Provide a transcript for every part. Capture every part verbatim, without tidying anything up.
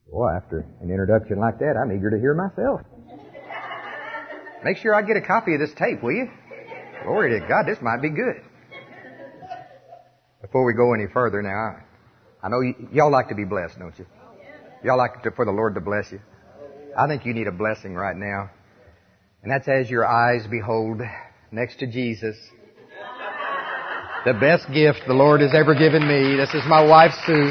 Well, after an introduction like that, I'm eager to hear myself. Make sure I get a copy of this tape, will you? Glory to God, this might be good. Before we go any further now, I, I know y- y'all like to be blessed, don't you? Y'all like to, for the Lord to bless you. I think you need a blessing right now. And that's as your eyes behold next to Jesus, the best gift the Lord has ever given me. This is my wife, Sue.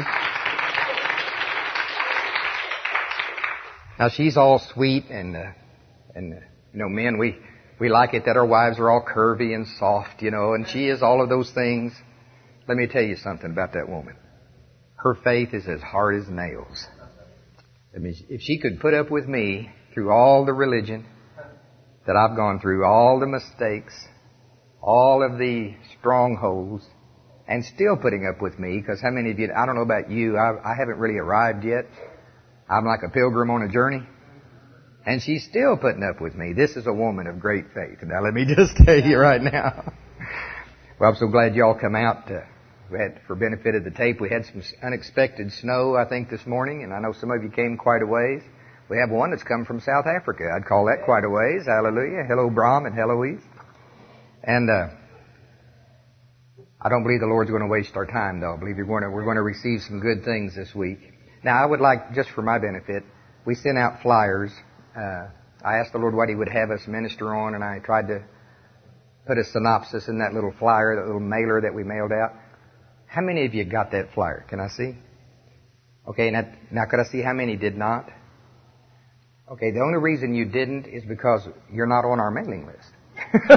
Now, she's all sweet and, uh, and, uh, you know, men, we, we like it that our wives are all curvy and soft, you know, and she is all of those things. Let me tell you something about that woman. Her faith is as hard as nails. I mean, if she could put up with me through all the religion that I've gone through, all the mistakes, all of the strongholds, and still putting up with me, because how many of you, I don't know about you, I, I haven't really arrived yet. I'm like a pilgrim on a journey. And she's still putting up with me. This is a woman of great faith. Now let me just tell you right now. Well, I'm so glad y'all come out. Uh, we had, for benefit of the tape, we had some unexpected snow, I think, this morning. And I know some of you came quite a ways. We have one that's come from South Africa. I'd call that quite a ways. Hallelujah. Hello, Brom and Heloise. And uh, I don't believe the Lord's going to waste our time, though. I believe you're going to, we're going to receive some good things this week. Now, I would like, just for my benefit, we sent out flyers. Uh, I asked the Lord what He would have us minister on, and I tried to put a synopsis in that little flyer, that little mailer that we mailed out. How many of you got that flyer? Can I see? Okay, now, now could I see how many did not? Okay, the only reason you didn't is because you're not on our mailing list.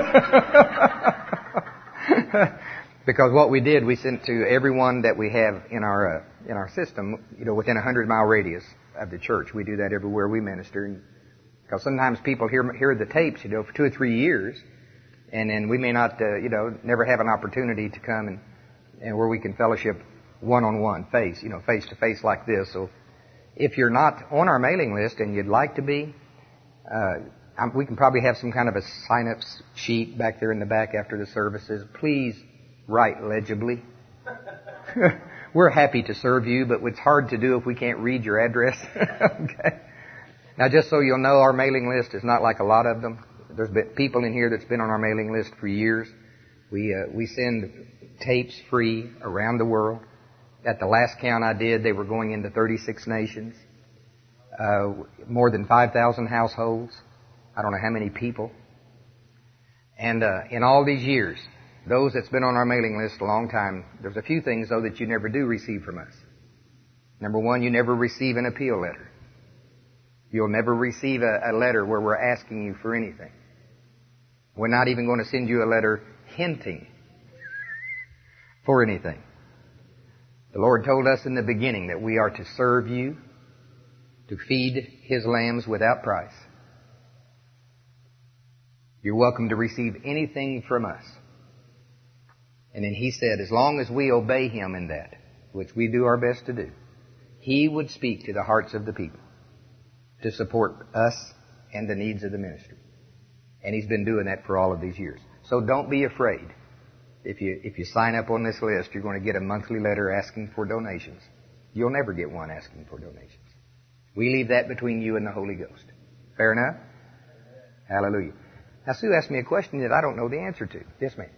Because what we did, we sent to everyone that we have in our uh, in our system, you know, within a hundred mile radius of the church. We do that everywhere we minister. And because sometimes people hear hear the tapes, you know, for two or three years, and then we may not, uh, you know, never have an opportunity to come and and where we can fellowship one on one, face, you know, face to face like this. So, if you're not on our mailing list and you'd like to be, uh, we can probably have some kind of a sign-up sheet back there in the back after the services. Please write legibly. We're happy to serve you, but it's hard to do if we can't read your address. Okay. Now, just so you'll know, our mailing list is not like a lot of them. There's been people in here that's been on our mailing list for years. We uh, we send tapes free around the world. At the last count I did, they were going into thirty-six nations, uh, more than five thousand households. I don't know how many people. And uh, in all these years, those that's been on our mailing list a long time, there's a few things, though, that you never do receive from us. Number one, you never receive an appeal letter. You'll never receive a, a letter where we're asking you for anything. We're not even going to send you a letter hinting for anything. The Lord told us in the beginning that we are to serve you, to feed His lambs without price. You're welcome to receive anything from us. And then He said, as long as we obey Him in that, which we do our best to do, He would speak to the hearts of the people to support us and the needs of the ministry. And He's been doing that for all of these years. So don't be afraid. If you, if you sign up on this list, you're going to get a monthly letter asking for donations. You'll never get one asking for donations. We leave that between you and the Holy Ghost. Fair enough? Hallelujah. Now, Sue asked me a question that I don't know the answer to. Yes, ma'am.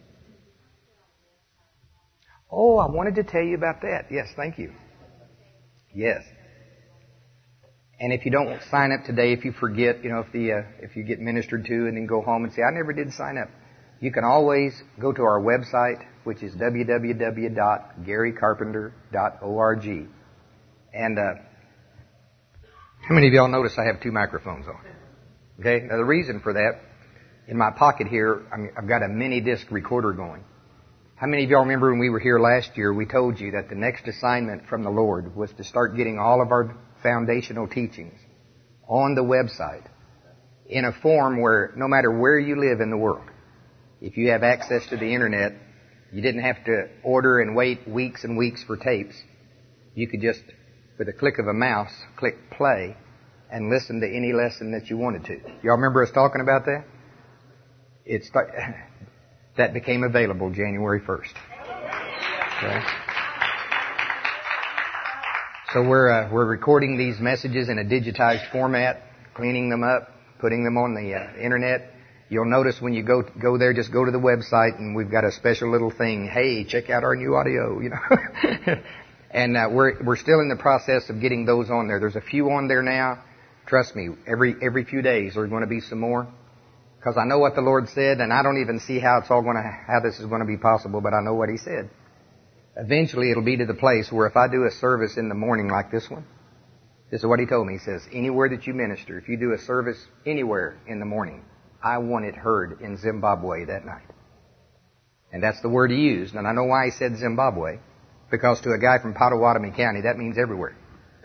Oh, I wanted to tell you about that. Yes, thank you. Yes. And if you don't sign up today, if you forget, you know, if the uh, if you get ministered to and then go home and say, I never did sign up, you can always go to our website, which is w w w dot gary carpenter dot org. And uh, how many of y'all notice I have two microphones on? Okay. Now the reason for that, in my pocket here, I mean, I've got a mini disc recorder going. How many of y'all remember when we were here last year, we told you that the next assignment from the Lord was to start getting all of our foundational teachings on the website in a form where no matter where you live in the world, if you have access to the internet, you didn't have to order and wait weeks and weeks for tapes. You could just, with a click of a mouse, click play and listen to any lesson that you wanted to. Y'all remember us talking about that? It's that became available January first. Okay. So we're uh, we're recording these messages in a digitized format, cleaning them up, putting them on the uh, internet. You'll notice when you go go there, just go to the website, and we've got a special little thing. Hey, check out our new audio, you know. And uh, we're we're still in the process of getting those on there. There's a few on there now. Trust me, every every few days there's going to be some more, because I know what the Lord said, and I don't even see how it's all going to how this is going to be possible, but I know what He said. Eventually, it'll be to the place where if I do a service in the morning like this one, this is what He told me. He says, anywhere that you minister, if you do a service anywhere in the morning, I want it heard in Zimbabwe that night. And that's the word He used. And I know why He said Zimbabwe. Because to a guy from Potawatomi County, that means everywhere.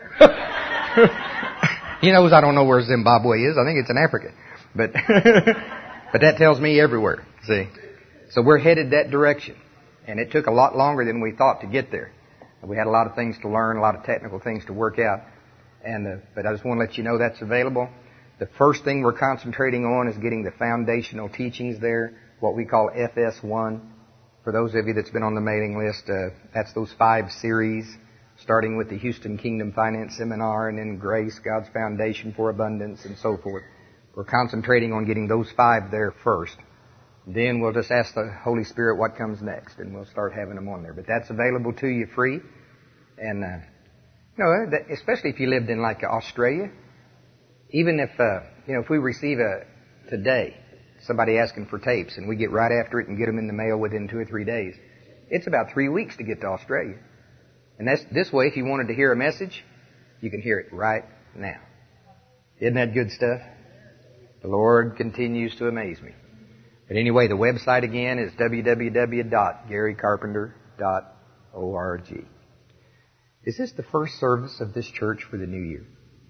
He knows I don't know where Zimbabwe is. I think it's in Africa. But but that tells me everywhere, see. So we're headed that direction. And it took a lot longer than we thought to get there. We had a lot of things to learn, a lot of technical things to work out. And uh, but I just want to let you know that's available. The first thing we're concentrating on is getting the foundational teachings there, what we call F S one. For those of you that's been on the mailing list, uh, that's those five series, starting with the Houston Kingdom Finance Seminar and then Grace, God's Foundation for Abundance, and so forth. We're concentrating on getting those five there first. Then we'll just ask the Holy Spirit what comes next, and we'll start having them on there. But that's available to you free. And, uh, you know, that, especially if you lived in like Australia, even if, uh, you know, if we receive a, today, somebody asking for tapes, and we get right after it and get them in the mail within two or three days. It's about three weeks to get to Australia. And that's this way, if you wanted to hear a message, you can hear it right now. Isn't that good stuff? The Lord continues to amaze me. But anyway, the website again is w w w dot gary carpenter dot org. Is this the first service of this church for the new year?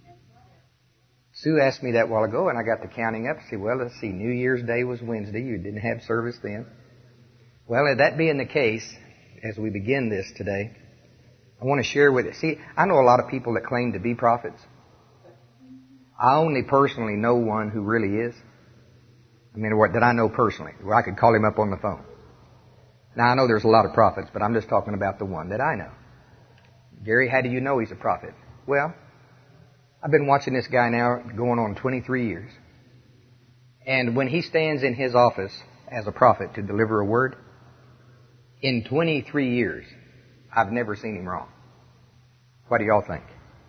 Sue asked me that a while ago, and I got to counting up and said, well, let's see, New Year's Day was Wednesday. You didn't have service then. Well, that being the case, as we begin this today, I want to share with you. See, I know a lot of people that claim to be prophets. I only personally know one who really is. I mean, that I know personally, where I could call him up on the phone. Now, I know there's a lot of prophets, but I'm just talking about the one that I know. Gary, how do you know he's a prophet? Well, I've been watching this guy now going on twenty-three years. And when he stands in his office as a prophet to deliver a word, in twenty-three years, I've never seen him wrong. What do y'all think?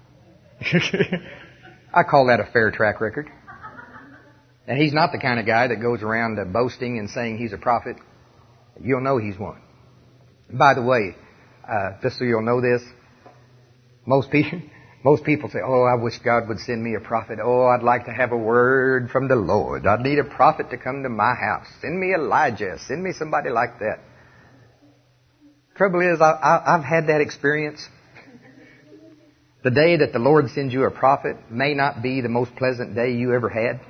I call that a fair track record. And he's not the kind of guy that goes around uh, boasting and saying he's a prophet. You'll know he's one. By the way, uh, just so you'll know this, most people... Most people say, oh, I wish God would send me a prophet. Oh, I'd like to have a word from the Lord. I'd need a prophet to come to my house. Send me Elijah. Send me somebody like that. Trouble is, I, I, I've had that experience. The day that the Lord sends you a prophet may not be the most pleasant day you ever had.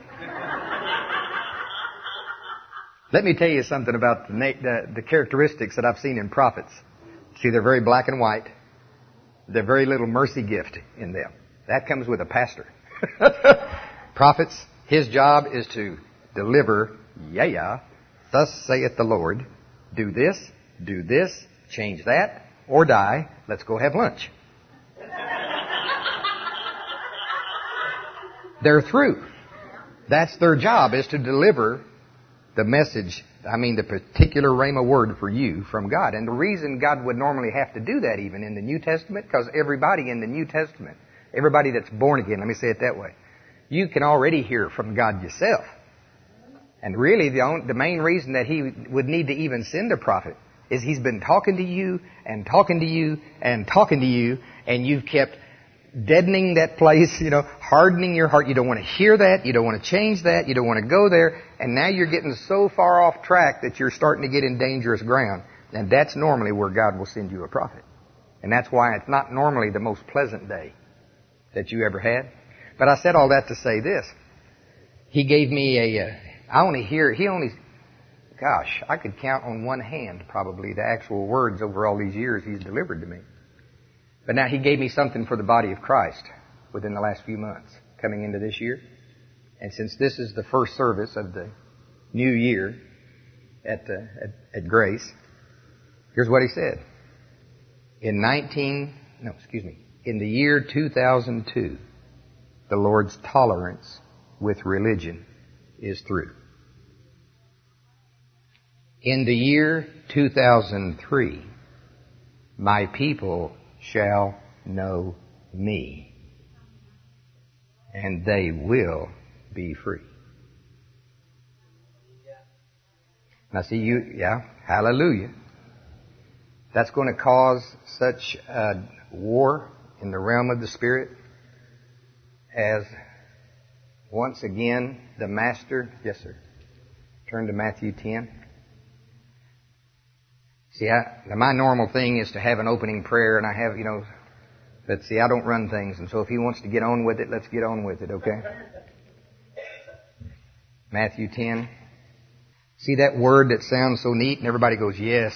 Let me tell you something about the, the, the characteristics that I've seen in prophets. See, they're very black and white. There's very little mercy gift in them. That comes with a pastor. Prophets, his job is to deliver, yeah, yeah, thus saith the Lord, do this, do this, change that, or die, let's go have lunch. They're through. That's their job, is to deliver the message, I mean the particular rhema word for you from God. And the reason God would normally have to do that even in the New Testament, because everybody in the New Testament, everybody that's born again, let me say it that way, you can already hear from God yourself. And really the, only, the main reason that He would need to even send a prophet is He's been talking to you and talking to you and talking to you, and you've kept deadening that place, you know, hardening your heart. You don't want to hear that. You don't want to change that. You don't want to go there. And now you're getting so far off track that you're starting to get in dangerous ground. And that's normally where God will send you a prophet. And that's why it's not normally the most pleasant day that you ever had. But I said all that to say this. He gave me a, uh, I only hear, he only, gosh, I could count on one hand probably the actual words over all these years He's delivered to me. But now He gave me something for the body of Christ within the last few months coming into this year. And since this is the first service of the new year at, uh, at, at Grace, here's what He said. In nineteen, no, excuse me, In the year two thousand two, the Lord's tolerance with religion is through. In the year two thousand three, my people shall know me, and they will be free. Now see you, yeah, hallelujah. That's going to cause such a war in the realm of the Spirit as once again the Master, yes sir, turn to Matthew ten. See, I, now my normal thing is to have an opening prayer, and I have, you know, but see, I don't run things, and so if he wants to get on with it, let's get on with it, okay? Matthew ten. See that word that sounds so neat, and everybody goes, yes.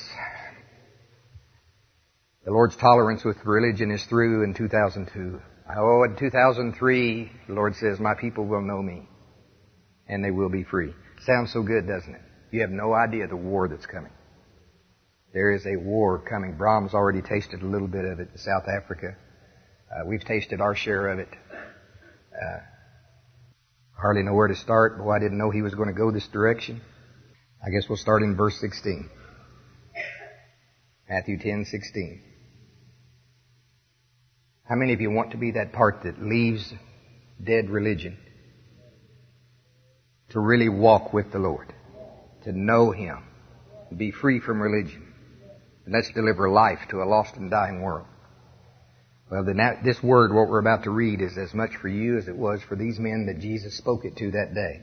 The Lord's tolerance with religion is through in two thousand two. Oh, in two thousand three, the Lord says, my people will know me, and they will be free. Sounds so good, doesn't it? You have no idea the war that's coming. There is a war coming. Brahm's already tasted a little bit of it in South Africa. Uh, we've tasted our share of it. Uh, hardly know where to start. Boy, I didn't know he was going to go this direction. I guess we'll start in verse sixteen. Matthew ten sixteen. How many of you want to be that part that leaves dead religion to really walk with the Lord, to know Him, to be free from religion? And let's deliver life to a lost and dying world. Well, then that, this word, what we're about to read, is as much for you as it was for these men that Jesus spoke it to that day.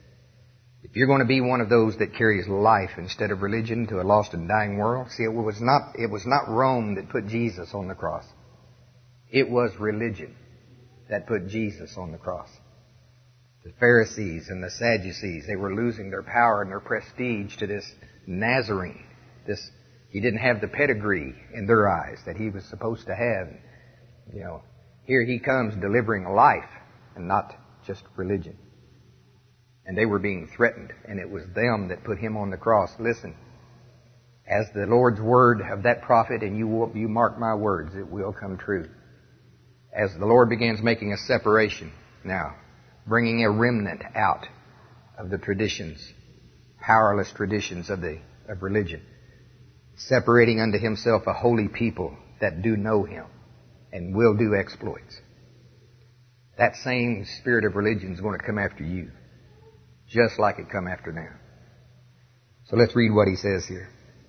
If you're going to be one of those that carries life instead of religion to a lost and dying world, see, it was not, it was not Rome that put Jesus on the cross. It was religion that put Jesus on the cross. The Pharisees and the Sadducees, they were losing their power and their prestige to this Nazarene. This, he didn't have the pedigree in their eyes that he was supposed to have. You know, here he comes delivering life and not just religion. And they were being threatened, and it was them that put him on the cross. Listen, as the Lord's word of that prophet, and you will, you mark my words, it will come true. As the Lord begins making a separation now, bringing a remnant out of the traditions, powerless traditions of the of religion, separating unto himself a holy people that do know him and will do exploits. That same spirit of religion is going to come after you, just like it come after now. So let's read what he says here.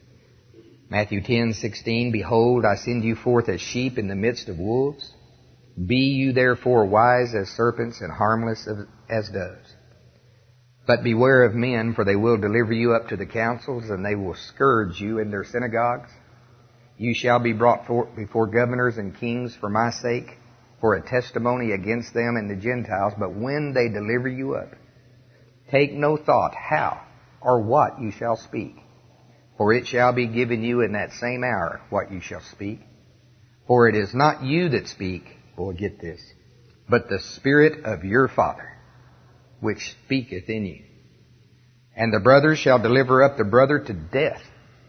Matthew ten sixteen, behold, I send you forth as sheep in the midst of wolves. Be you therefore wise as serpents and harmless as doves. But beware of men, for they will deliver you up to the councils, and they will scourge you in their synagogues. You shall be brought before governors and kings for my sake, for a testimony against them and the Gentiles. But when they deliver you up, take no thought how or what you shall speak. For it shall be given you in that same hour what you shall speak. For it is not you that speak, boy, get this, but the Spirit of your Father, which speaketh in you. And the brother shall deliver up the brother to death,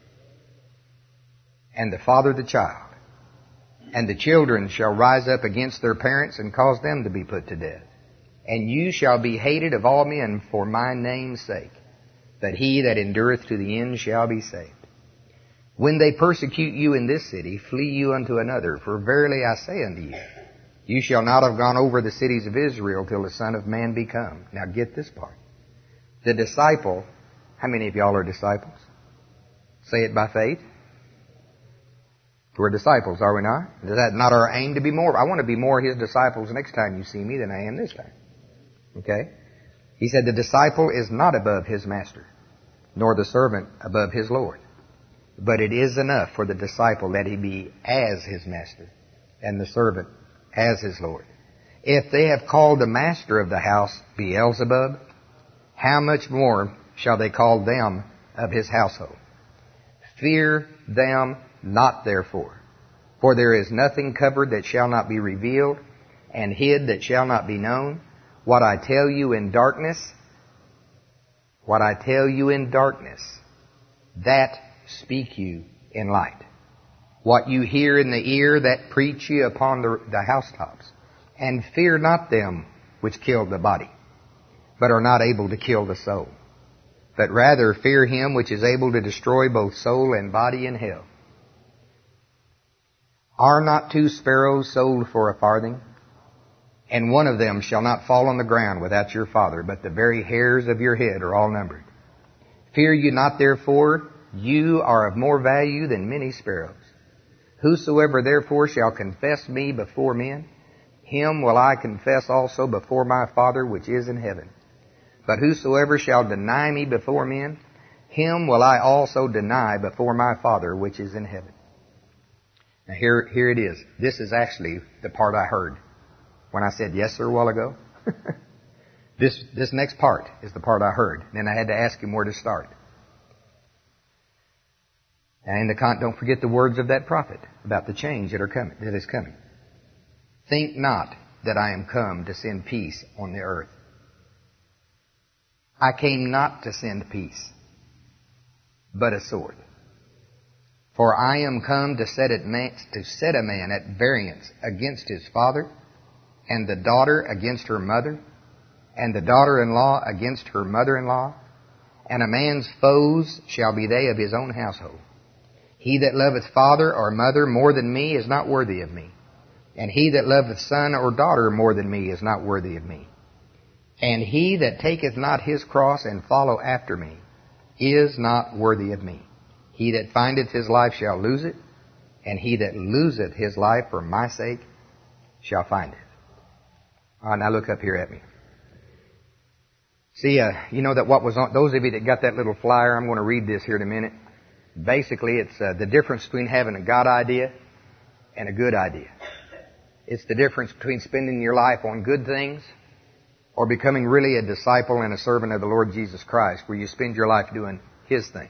and the father the child. And the children shall rise up against their parents and cause them to be put to death. And you shall be hated of all men for my name's sake. But he that endureth to the end shall be saved. When they persecute you in this city, flee you unto another. For verily I say unto you, you shall not have gone over the cities of Israel till the Son of Man be come. Now get this part. The disciple, how many of y'all are disciples? Say it by faith. We're disciples, are we not? Is that not our aim to be more? I want to be more His disciples next time you see me than I am this time. Okay? He said the disciple is not above his master, nor the servant above his Lord. But it is enough for the disciple that he be as his master, and the servant as his Lord. If they have called the master of the house Beelzebub, how much more shall they call them of his household? Fear them not therefore, for there is nothing covered that shall not be revealed, and hid that shall not be known. What I tell you in darkness, what I tell you in darkness, that speak you in light. what you hear in the ear that preach ye upon the, the housetops. And fear not them which kill the body, but are not able to kill the soul. But rather fear him which is able to destroy both soul and body in hell. Are not two sparrows sold for a farthing? And one of them shall not fall on the ground without your Father, but the very hairs of your head are all numbered. Fear you not therefore, you are of more value than many sparrows. Whosoever therefore shall confess me before men, him will I confess also before my Father which is in heaven. But whosoever shall deny me before men, him will I also deny before my Father which is in heaven. Now here, here it is. This is actually the part I heard when I said yes sir a while ago. this, this next part is the part I heard. Then I had to ask him where to start. And the con- don't forget the words of that prophet about the change that are coming, that is coming. Think not that I am come to send peace on the earth. I came not to send peace, but a sword. For I am come to set, it man, to set a man at variance against his father, and the daughter against her mother, and the daughter-in-law against her mother-in-law, and a man's foes shall be they of his own household. He that loveth father or mother more than me is not worthy of me. And he that loveth son or daughter more than me is not worthy of me. And he that taketh not his cross and follow after me is not worthy of me. He that findeth his life shall lose it, and he that loseth his life for my sake shall find it. All right, now look up here at me. See, uh, you know that what was on, those of you that got that little flyer, I'm going to read this here in a minute. Basically, it's uh, the difference between having a God idea and a good idea. It's the difference between spending your life on good things or becoming really a disciple and a servant of the Lord Jesus Christ, where you spend your life doing His things.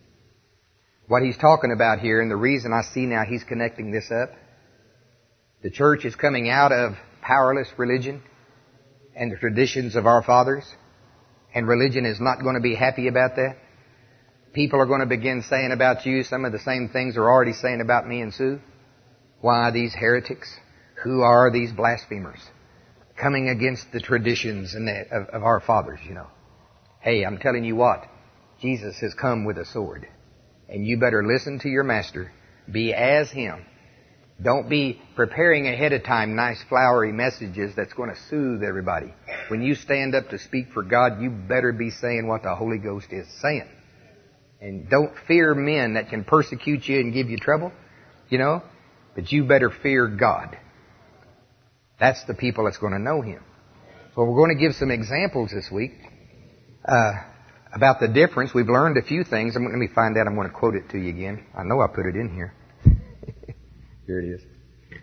What he's talking about here, and the reason I see now he's connecting this up, the church is coming out of powerless religion and the traditions of our fathers, and religion is not going to be happy about that. People are going to begin saying about you some of the same things they're already saying about me and Sue. Why these heretics? Who are these blasphemers? Coming against the traditions and the, of, of our fathers, you know. Hey, I'm telling you what. Jesus has come with a sword. And you better listen to your master. Be as him. Don't be preparing ahead of time nice flowery messages that's going to soothe everybody. When you stand up to speak for God, you better be saying what the Holy Ghost is saying. And don't fear men that can persecute you and give you trouble, you know. But you better fear God. That's the people that's going to know Him. So we're going to give some examples this week uh, about the difference. We've learned a few things. I'm, let me find out. I'm going to quote it to you again. I know I put it in here. Here it is.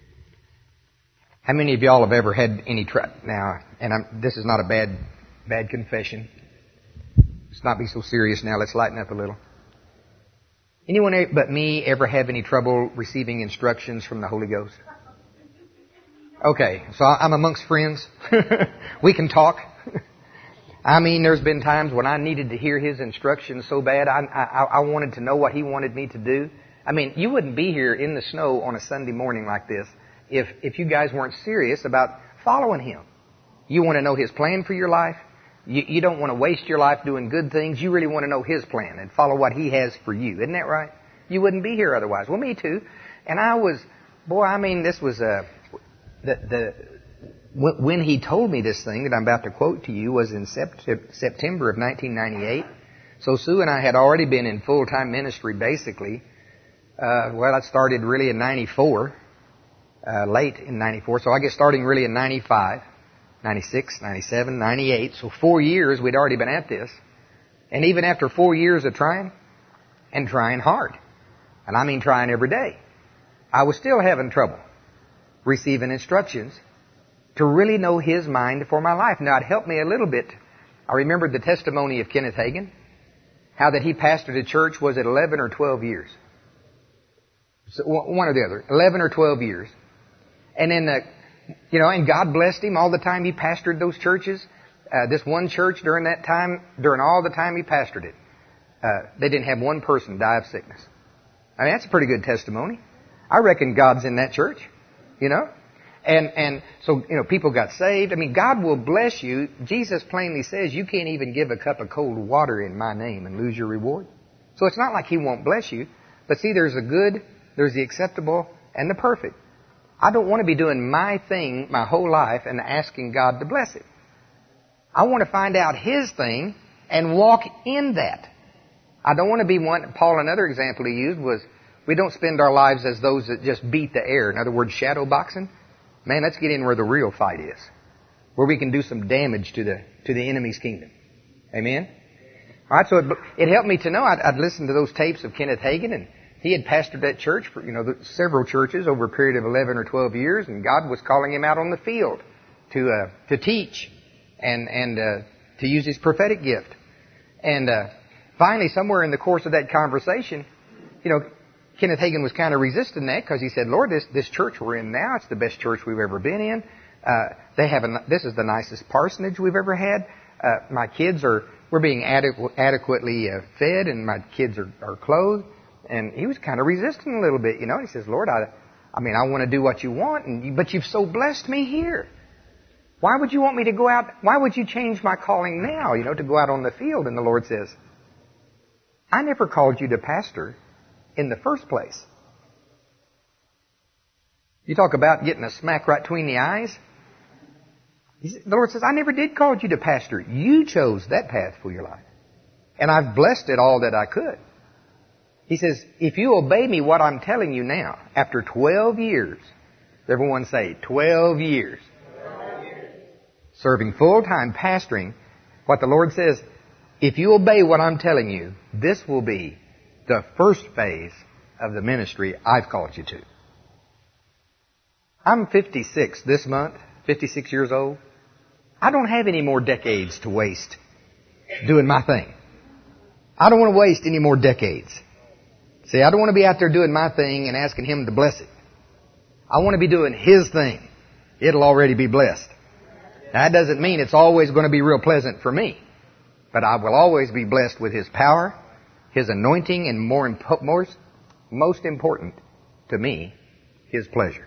How many of y'all have ever had any trouble? Now, and I'm, this is not a bad, bad confession. Let's not be so serious now. Let's lighten up a little. Anyone but me ever have any trouble receiving instructions from the Holy Ghost? Okay, so I'm amongst friends. We can talk. I mean, there's been times when I needed to hear His instructions so bad. I, I, I wanted to know what He wanted me to do. I mean, you wouldn't be here in the snow on a Sunday morning like this if, if you guys weren't serious about following Him. You want to know His plan for your life. You, you don't want to waste your life doing good things. You really want to know His plan and follow what He has for you. Isn't that right? You wouldn't be here otherwise. Well, me too. And I was, boy, I mean, this was a, the, the, when He told me this thing that I'm about to quote to you was in September of nineteen ninety-eight. So Sue and I had already been in full-time ministry basically. Uh, well, I started really in ninety-four, uh, late in ninety-four. So I guess starting really in ninety-five, ninety-six, ninety-seven, ninety-eight. So four years we'd already been at this. And even after four years of trying, and trying hard, and I mean trying every day, I was still having trouble receiving instructions to really know His mind for my life. Now, it helped me a little bit. I remembered the testimony of Kenneth Hagin, how that he pastored a church, was it eleven or twelve years? So one or the other, eleven or twelve years. And then, uh, you know, and God blessed him all the time he pastored those churches. Uh, this one church during that time, during all the time he pastored it, uh, they didn't have one person die of sickness. I mean, that's a pretty good testimony. I reckon God's in that church, you know. And, and so, you know, people got saved. I mean, God will bless you. Jesus plainly says you can't even give a cup of cold water in my name and lose your reward. So it's not like He won't bless you. But see, there's the good, there's the acceptable, and the perfect. I don't want to be doing my thing my whole life and asking God to bless it. I want to find out His thing and walk in that. I don't want to be one. Paul, another example he used was, we don't spend our lives as those that just beat the air. In other words, shadow boxing. Man, let's get in where the real fight is. Where we can do some damage to the, to the enemy's kingdom. Amen? Alright, so it, it helped me to know. I'd, I'd listened to those tapes of Kenneth Hagin, and he had pastored that church for, you know, the, several churches over a period of eleven or twelve years, and God was calling him out on the field to, uh, to teach and, and, uh, to use his prophetic gift. And, uh, finally, somewhere in the course of that conversation, you know, Kenneth Hagin was kind of resisting that because he said, Lord, this, this church we're in now, it's the best church we've ever been in. Uh, they have a, this is the nicest parsonage we've ever had. Uh, my kids are, we're being adequ- adequately uh, fed, and my kids are, are clothed. And he was kind of resisting a little bit, you know. He says, Lord, I, I mean, I want to do what you want, and you, but you've so blessed me here. Why would you want me to go out? Why would you change my calling now, you know, to go out on the field? And the Lord says, I never called you to pastor in the first place. You talk about getting a smack right between the eyes. The Lord says, I never did call you to pastor. You chose that path for your life. And I've blessed it all that I could. He says, if you obey me what I'm telling you now, after twelve years, everyone say, twelve years, twelve years. Serving full-time pastoring, what the Lord says, if you obey what I'm telling you, this will be the first phase of the ministry I've called you to. I'm fifty-six this month, fifty-six years old. I don't have any more decades to waste doing my thing. I don't want to waste any more decades. See, I don't want to be out there doing my thing and asking Him to bless it. I want to be doing His thing. It'll already be blessed. Now, that doesn't mean it's always going to be real pleasant for me. But I will always be blessed with His power, His anointing, and more, impo- more most important to me, His pleasure.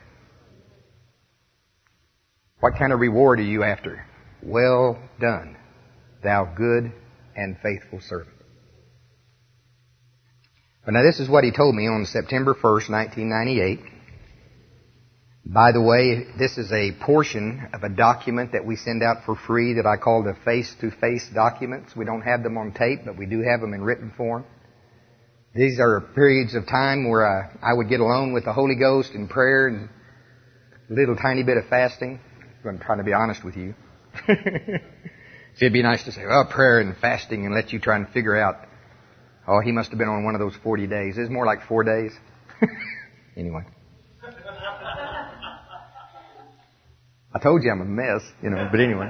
What kind of reward are you after? Well done, thou good and faithful servant. But now this is what He told me on September first, nineteen ninety-eight. By the way, this is a portion of a document that we send out for free that I call the face-to-face documents. We don't have them on tape, but we do have them in written form. These are periods of time where I, I would get alone with the Holy Ghost in prayer and a little tiny bit of fasting. I'm trying to be honest with you. See, it'd be nice to say, well, prayer and fasting, and let you try and figure out, oh, he must have been on one of those forty days. It's more like four days. Anyway. I told you I'm a mess, you know, but anyway.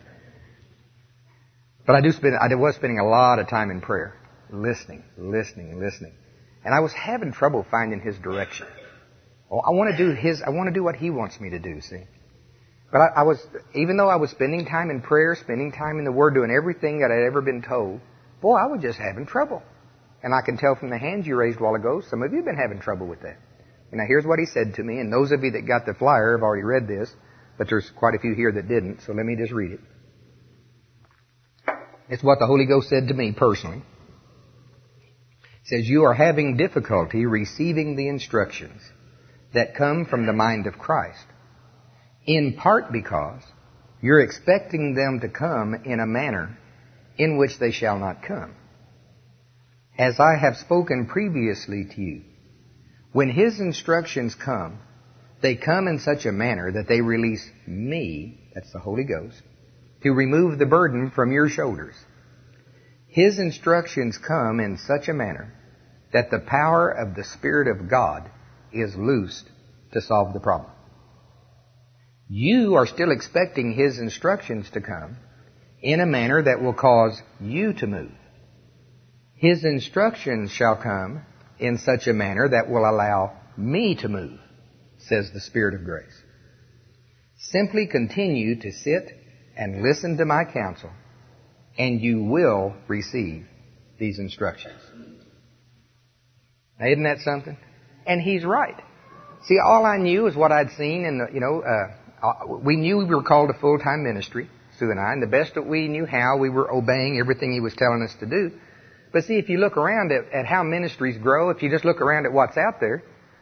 But I do spend, I was spending a lot of time in prayer. Listening, listening, listening. And I was having trouble finding His direction. Oh, I want to do His, I want to do what He wants me to do, see. But I, I was, even though I was spending time in prayer, spending time in the Word, doing everything that I'd ever been told, boy, I was just having trouble. And I can tell from the hands you raised a while ago, some of you have been having trouble with that. Now here's what He said to me, and those of you that got the flyer have already read this, but there's quite a few here that didn't, so let me just read it. It's what the Holy Ghost said to me personally. It says, you are having difficulty receiving the instructions that come from the mind of Christ, in part because you're expecting them to come in a manner in which they shall not come. As I have spoken previously to you, when His instructions come, they come in such a manner that they release me, that's the Holy Ghost, to remove the burden from your shoulders. His instructions come in such a manner that the power of the Spirit of God is loosed to solve the problem. You are still expecting His instructions to come in a manner that will cause you to move. His instructions shall come in such a manner that will allow me to move, says the Spirit of grace. Simply continue to sit and listen to my counsel, and you will receive these instructions. Now, isn't that something? And He's right. See, all I knew is what I'd seen, and you know, uh, we knew we were called to full-time ministry, Sue and I, and the best that we knew how, we were obeying everything He was telling us to do. But see, if you look around at, at how ministries grow, if you just look around at what's out there,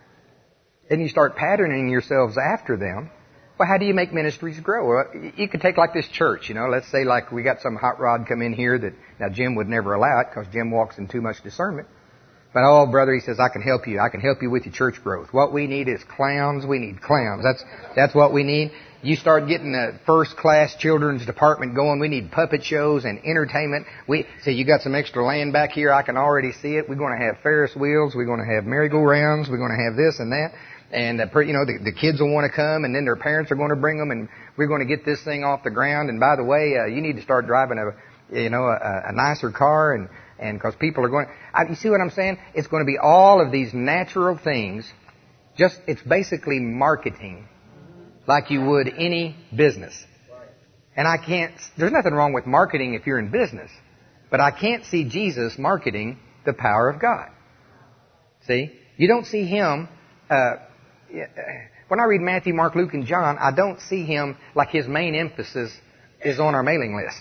and you start patterning yourselves after them, well, how do you make ministries grow? Well, you could take like this church, you know, let's say like we got some hot rod come in here that, now Jim would never allow it because Jim walks in too much discernment. But oh, brother, he says, I can help you. I can help you with your church growth. What we need is clowns. We need clowns. That's, that's what we need. You start getting a first-class children's department going. We need puppet shows and entertainment. We say, you got some extra land back here. I can already see it. We're going to have Ferris wheels. We're going to have merry-go-rounds. We're going to have this and that. And, uh, you know, the, the kids will want to come, and then their parents are going to bring them, and we're going to get this thing off the ground. And by the way, uh, you need to start driving a, you know, a, a nicer car, and, and because people are going, I, you see what I'm saying? It's going to be all of these natural things. Just, it's basically marketing like you would any business. And I can't, there's nothing wrong with marketing if you're in business, but I can't see Jesus marketing the power of God. See? You don't see Him, uh, when I read Matthew, Mark, Luke, and John, I don't see Him like His main emphasis is on our mailing list.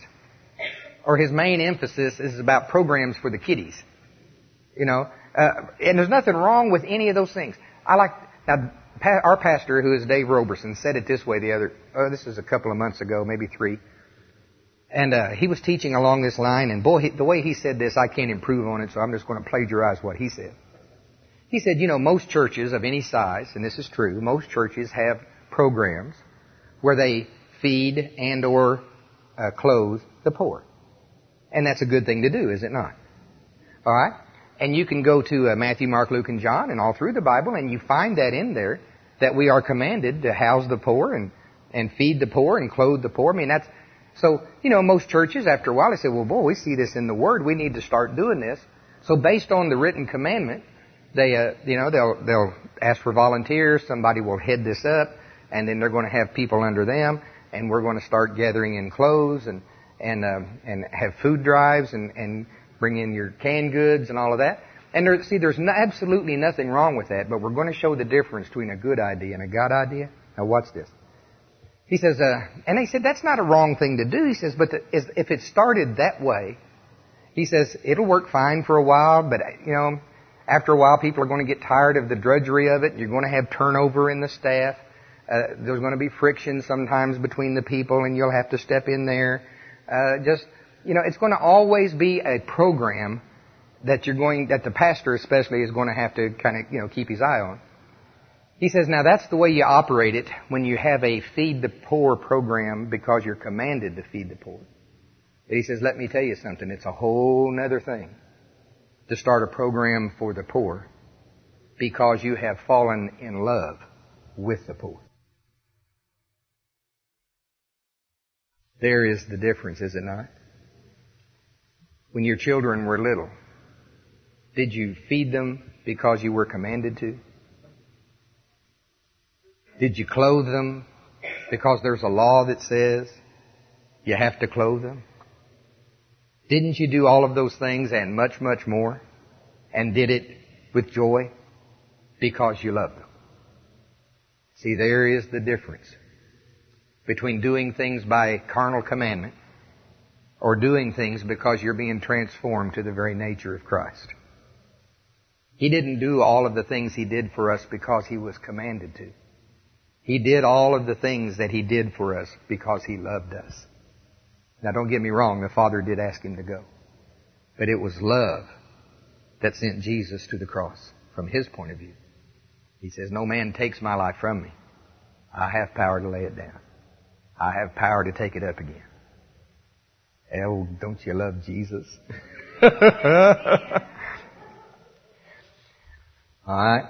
Or His main emphasis is about programs for the kiddies. You know, uh, and there's nothing wrong with any of those things. I like, now, pa- our pastor, who is Dave Roberson, said it this way the other, oh, this is a couple of months ago, maybe three. And, uh, he was teaching along this line, and boy, he, the way he said this, I can't improve on it, so I'm just going to plagiarize what he said. He said, you know, most churches of any size, and this is true, most churches have programs where they feed and or uh, clothe the poor. And that's a good thing to do, is it not? All right? And you can go to uh, Matthew, Mark, Luke, and John, and all through the Bible, and you find that in there, that we are commanded to house the poor and, and feed the poor and clothe the poor. I mean, that's, so, you know, most churches, after a while, they say, well, boy, we see this in the Word. We need to start doing this. So based on the written commandment, they, uh, you know, they'll, they'll ask for volunteers. Somebody will head this up, and then they're going to have people under them, and we're going to start gathering in clothes and, and, uh, and have food drives and, and bring in your canned goods and all of that. And there, see, there's no, absolutely nothing wrong with that, but we're going to show the difference between a good idea and a God idea. Now watch this. He says, uh, and they said, that's not a wrong thing to do. He says, but the, if it started that way, he says, it'll work fine for a while, but, you know, after a while, people are going to get tired of the drudgery of it. You're going to have turnover in the staff. Uh, there's going to be friction sometimes between the people, and you'll have to step in there. Uh, just, you know, it's going to always be a program that you're going, that the pastor especially is going to have to kind of, you know, keep his eye on. He says, now that's the way you operate it when you have a feed the poor program because you're commanded to feed the poor. But he says, let me tell you something. It's a whole nother thing to start a program for the poor because you have fallen in love with the poor. There is the difference, is it not? When your children were little, did you feed them because you were commanded to? Did you clothe them because there's a law that says you have to clothe them? Didn't you do all of those things and much, much more, and did it with joy because you loved them? See, there is the difference between doing things by carnal commandment or doing things because you're being transformed to the very nature of Christ. He didn't do all of the things He did for us because He was commanded to. He did all of the things that He did for us because He loved us. Now don't get me wrong, the Father did ask Him to go. But it was love that sent Jesus to the cross from His point of view. He says, no man takes my life from me. I have power to lay it down. I have power to take it up again. Oh, don't you love Jesus? All right.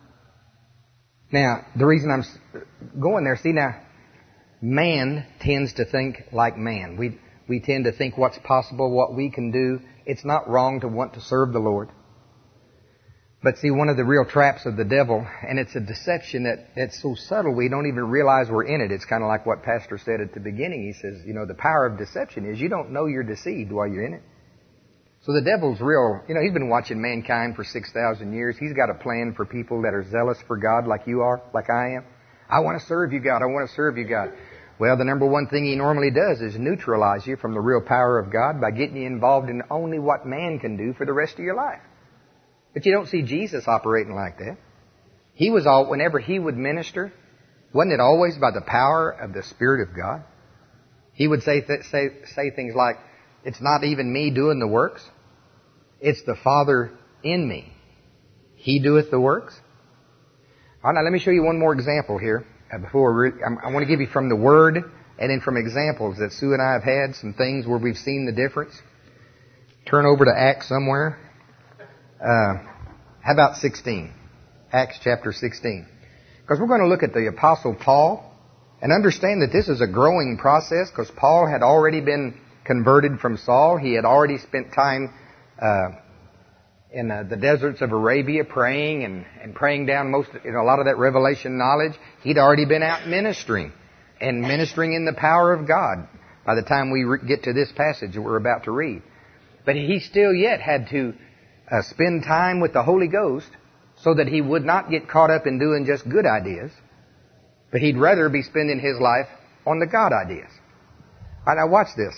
Now, the reason I'm going there, see now, man tends to think like man. We we tend to think what's possible, what we can do. It's not wrong to want to serve the Lord. But see, one of the real traps of the devil, and it's a deception that, that's so subtle we don't even realize we're in it. It's kind of like what Pastor said at the beginning. He says, you know, the power of deception is you don't know you're deceived while you're in it. So the devil's real, you know, he's been watching mankind for six thousand years. He's got a plan for people that are zealous for God like you are, like I am. I want to serve you, God. I want to serve you, God. Well, the number one thing he normally does is neutralize you from the real power of God by getting you involved in only what man can do for the rest of your life. But you don't see Jesus operating like that. He was all, whenever he would minister, wasn't it always by the power of the Spirit of God? He would say, th- say, say things like, it's not even me doing the works. It's the Father in me. He doeth the works. All right, now let me show you one more example here. Uh, before we, I, I want to give you from the Word and then from examples that Sue and I have had, some things where we've seen the difference. Turn over to Acts somewhere. Uh, how about sixteen? Acts chapter sixteen. Because we're going to look at the Apostle Paul and understand that this is a growing process, because Paul had already been converted from Saul. He had already spent time uh, in uh, the deserts of Arabia praying and, and praying down most, you know, a lot of that revelation knowledge. He'd already been out ministering and ministering in the power of God by the time we re- get to this passage that we're about to read. But he still yet had to uh, spend time with the Holy Ghost so that he would not get caught up in doing just good ideas, but he'd rather be spending his life on the God ideas. All right, now watch this.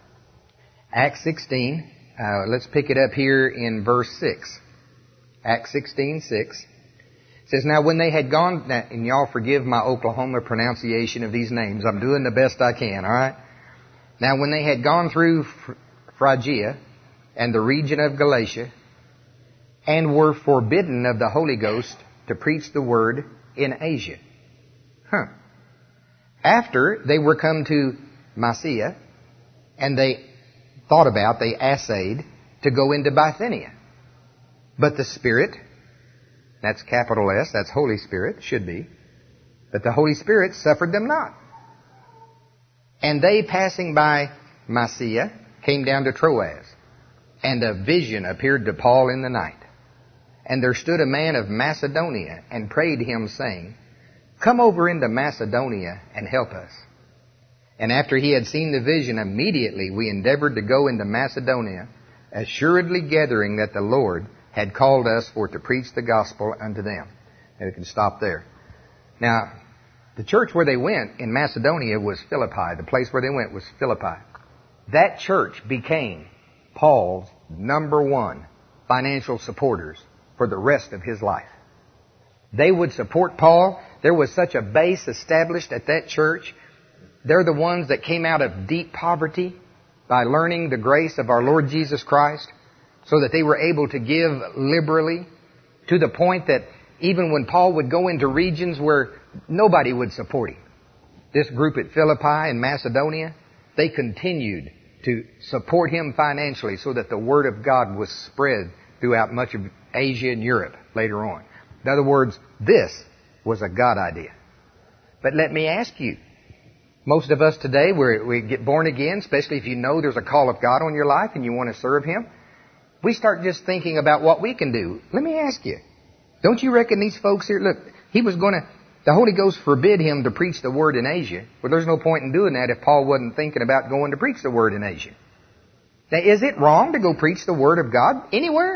Acts sixteen, uh, let's pick it up here in verse six. Acts sixteen, six. It says, now when they had gone, and y'all forgive my Oklahoma pronunciation of these names, I'm doing the best I can, alright? Now when they had gone through Phrygia and the region of Galatia, and were forbidden of the Holy Ghost to preach the word in Asia. Huh. After they were come to Mysia, and they thought about, they assayed to go into Bithynia. But the Spirit, that's capital S, that's Holy Spirit, should be, but the Holy Spirit suffered them not. And they, passing by Mysia, came down to Troas, and a vision appeared to Paul in the night. And there stood a man of Macedonia and prayed him, saying, come over into Macedonia and help us. And after he had seen the vision, immediately we endeavored to go into Macedonia, assuredly gathering that the Lord had called us for to preach the gospel unto them. And we can stop there. Now, the church where they went in Macedonia was Philippi. The place where they went was Philippi. That church became Paul's number one financial supporters for the rest of his life. They would support Paul. There was such a base established at that church. They're the ones that came out of deep poverty by learning the grace of our Lord Jesus Christ, so that they were able to give liberally, to the point that even when Paul would go into regions where nobody would support him, this group at Philippi in Macedonia, they continued to support him financially so that the Word of God was spread throughout much of Asia and Europe later on. In other words, this was a God idea. But let me ask you, most of us today, we're, we get born again, especially if you know there's a call of God on your life and you want to serve Him, we start just thinking about what we can do. Let me ask you, don't you reckon these folks here, look, he was going to, the Holy Ghost forbid him to preach the Word in Asia. Well, there's no point in doing that if Paul wasn't thinking about going to preach the Word in Asia. Now, is it wrong to go preach the Word of God anywhere?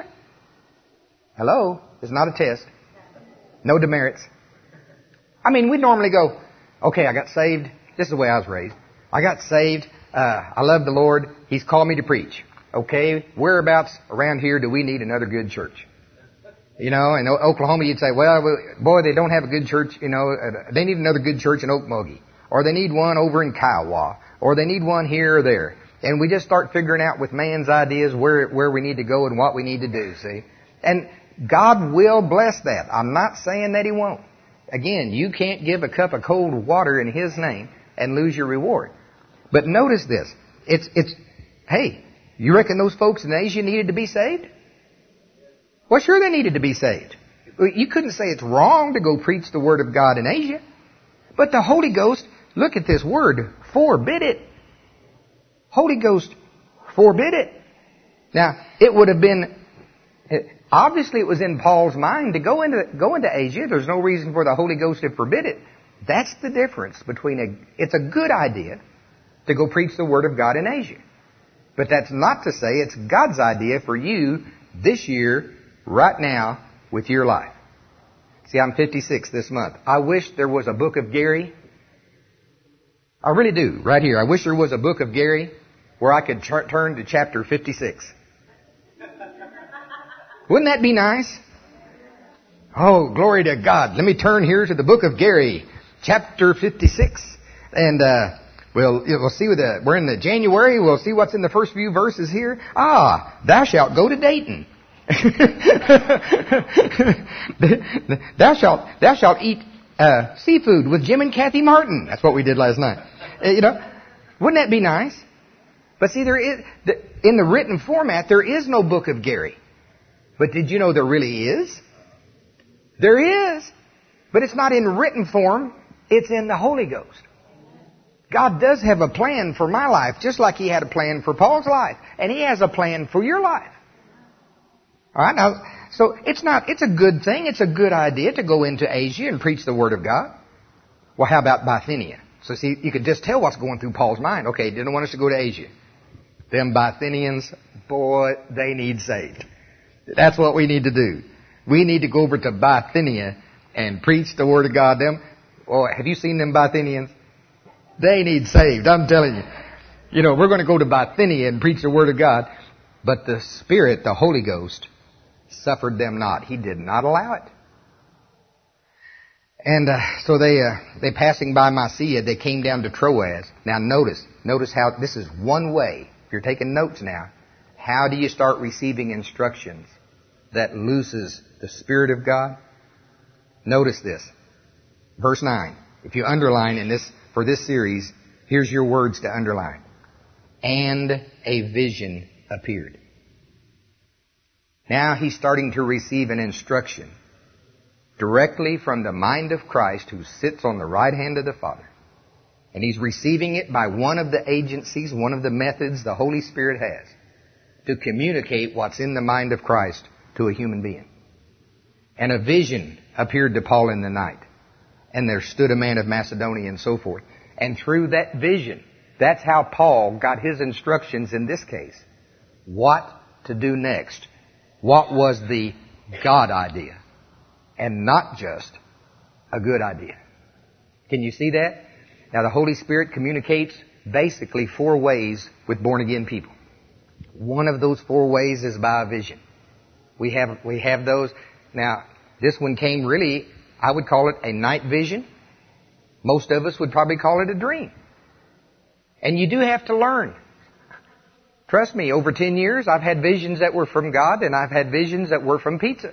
Hello? It's not a test. No demerits. I mean, we normally go, okay, I got saved. This is the way I was raised. I got saved. Uh, I love the Lord. He's called me to preach. Okay, whereabouts around here do we need another good church? You know, in Oklahoma you'd say, well, boy, they don't have a good church, you know, they need another good church in Okmulgee. Or they need one over in Kiowa. Or they need one here or there. And we just start figuring out with man's ideas where, where we need to go and what we need to do, see? And God will bless that. I'm not saying that He won't. Again, you can't give a cup of cold water in His name and lose your reward. But notice this. It's, it's, hey, you reckon those folks in Asia needed to be saved? Well, sure they needed to be saved. You couldn't say it's wrong to go preach the Word of God in Asia. But the Holy Ghost, look at this word, forbid it. Holy Ghost forbid it. Now, it would have been, obviously it was in Paul's mind to go into, go into Asia. There's no reason for the Holy Ghost to forbid it. That's the difference between a, it's a good idea to go preach the Word of God in Asia. But that's not to say it's God's idea for you this year, right now, with your life. See, I'm fifty-six this month. I wish there was a book of Gary. I really do, right here. I wish there was a book of Gary where I could t- turn to chapter fifty-six. Wouldn't that be nice? Oh, glory to God. Let me turn here to the book of Gary, chapter fifty-six. And, uh, we'll, we'll see with the, we're in the January. We'll see what's in the first few verses here. Ah, thou shalt go to Dayton. thou shalt, thou shalt eat, uh, seafood with Jim and Kathy Martin. That's what we did last night. Uh, you know, wouldn't that be nice? But see, there is, the, in the written format, there is no book of Gary. But did you know there really is? There is. But it's not in written form. It's in the Holy Ghost. God does have a plan for my life, just like He had a plan for Paul's life. And He has a plan for your life. All right, now, so it's not, it's a good thing. It's a good idea to go into Asia and preach the Word of God. Well, how about Bithynia? So see, you could just tell what's going through Paul's mind. Okay, he didn't want us to go to Asia. Them Bithynians, boy, they need saved. That's what we need to do. We need to go over to Bithynia and preach the Word of God. Them, oh, have you seen them Bithynians? They need saved, I'm telling you. You know, we're going to go to Bithynia and preach the Word of God. But the Spirit, the Holy Ghost, suffered them not. He did not allow it. And uh, so they, uh, they passing by Mysia, they came down to Troas. Now notice, notice how this is one way. If you're taking notes now, how do you start receiving instructions that looses the Spirit of God? Notice this. Verse nine. If you underline in this, for this series, here's your words to underline. And a vision appeared. Now he's starting to receive an instruction directly from the mind of Christ who sits on the right hand of the Father. And he's receiving it by one of the agencies, one of the methods the Holy Spirit has to communicate what's in the mind of Christ to a human being. And a vision appeared to Paul in the night. And there stood a man of Macedonia and so forth. And through that vision, that's how Paul got his instructions in this case. What to do next. What was the God idea. And not just a good idea. Can you see that? Now the Holy Spirit communicates basically four ways with born again people. One of those four ways is by a vision. We have, we have those. Now, this one came really, I would call it a night vision. Most of us would probably call it a dream. And you do have to learn. Trust me, over ten years, I've had visions that were from God and I've had visions that were from pizza.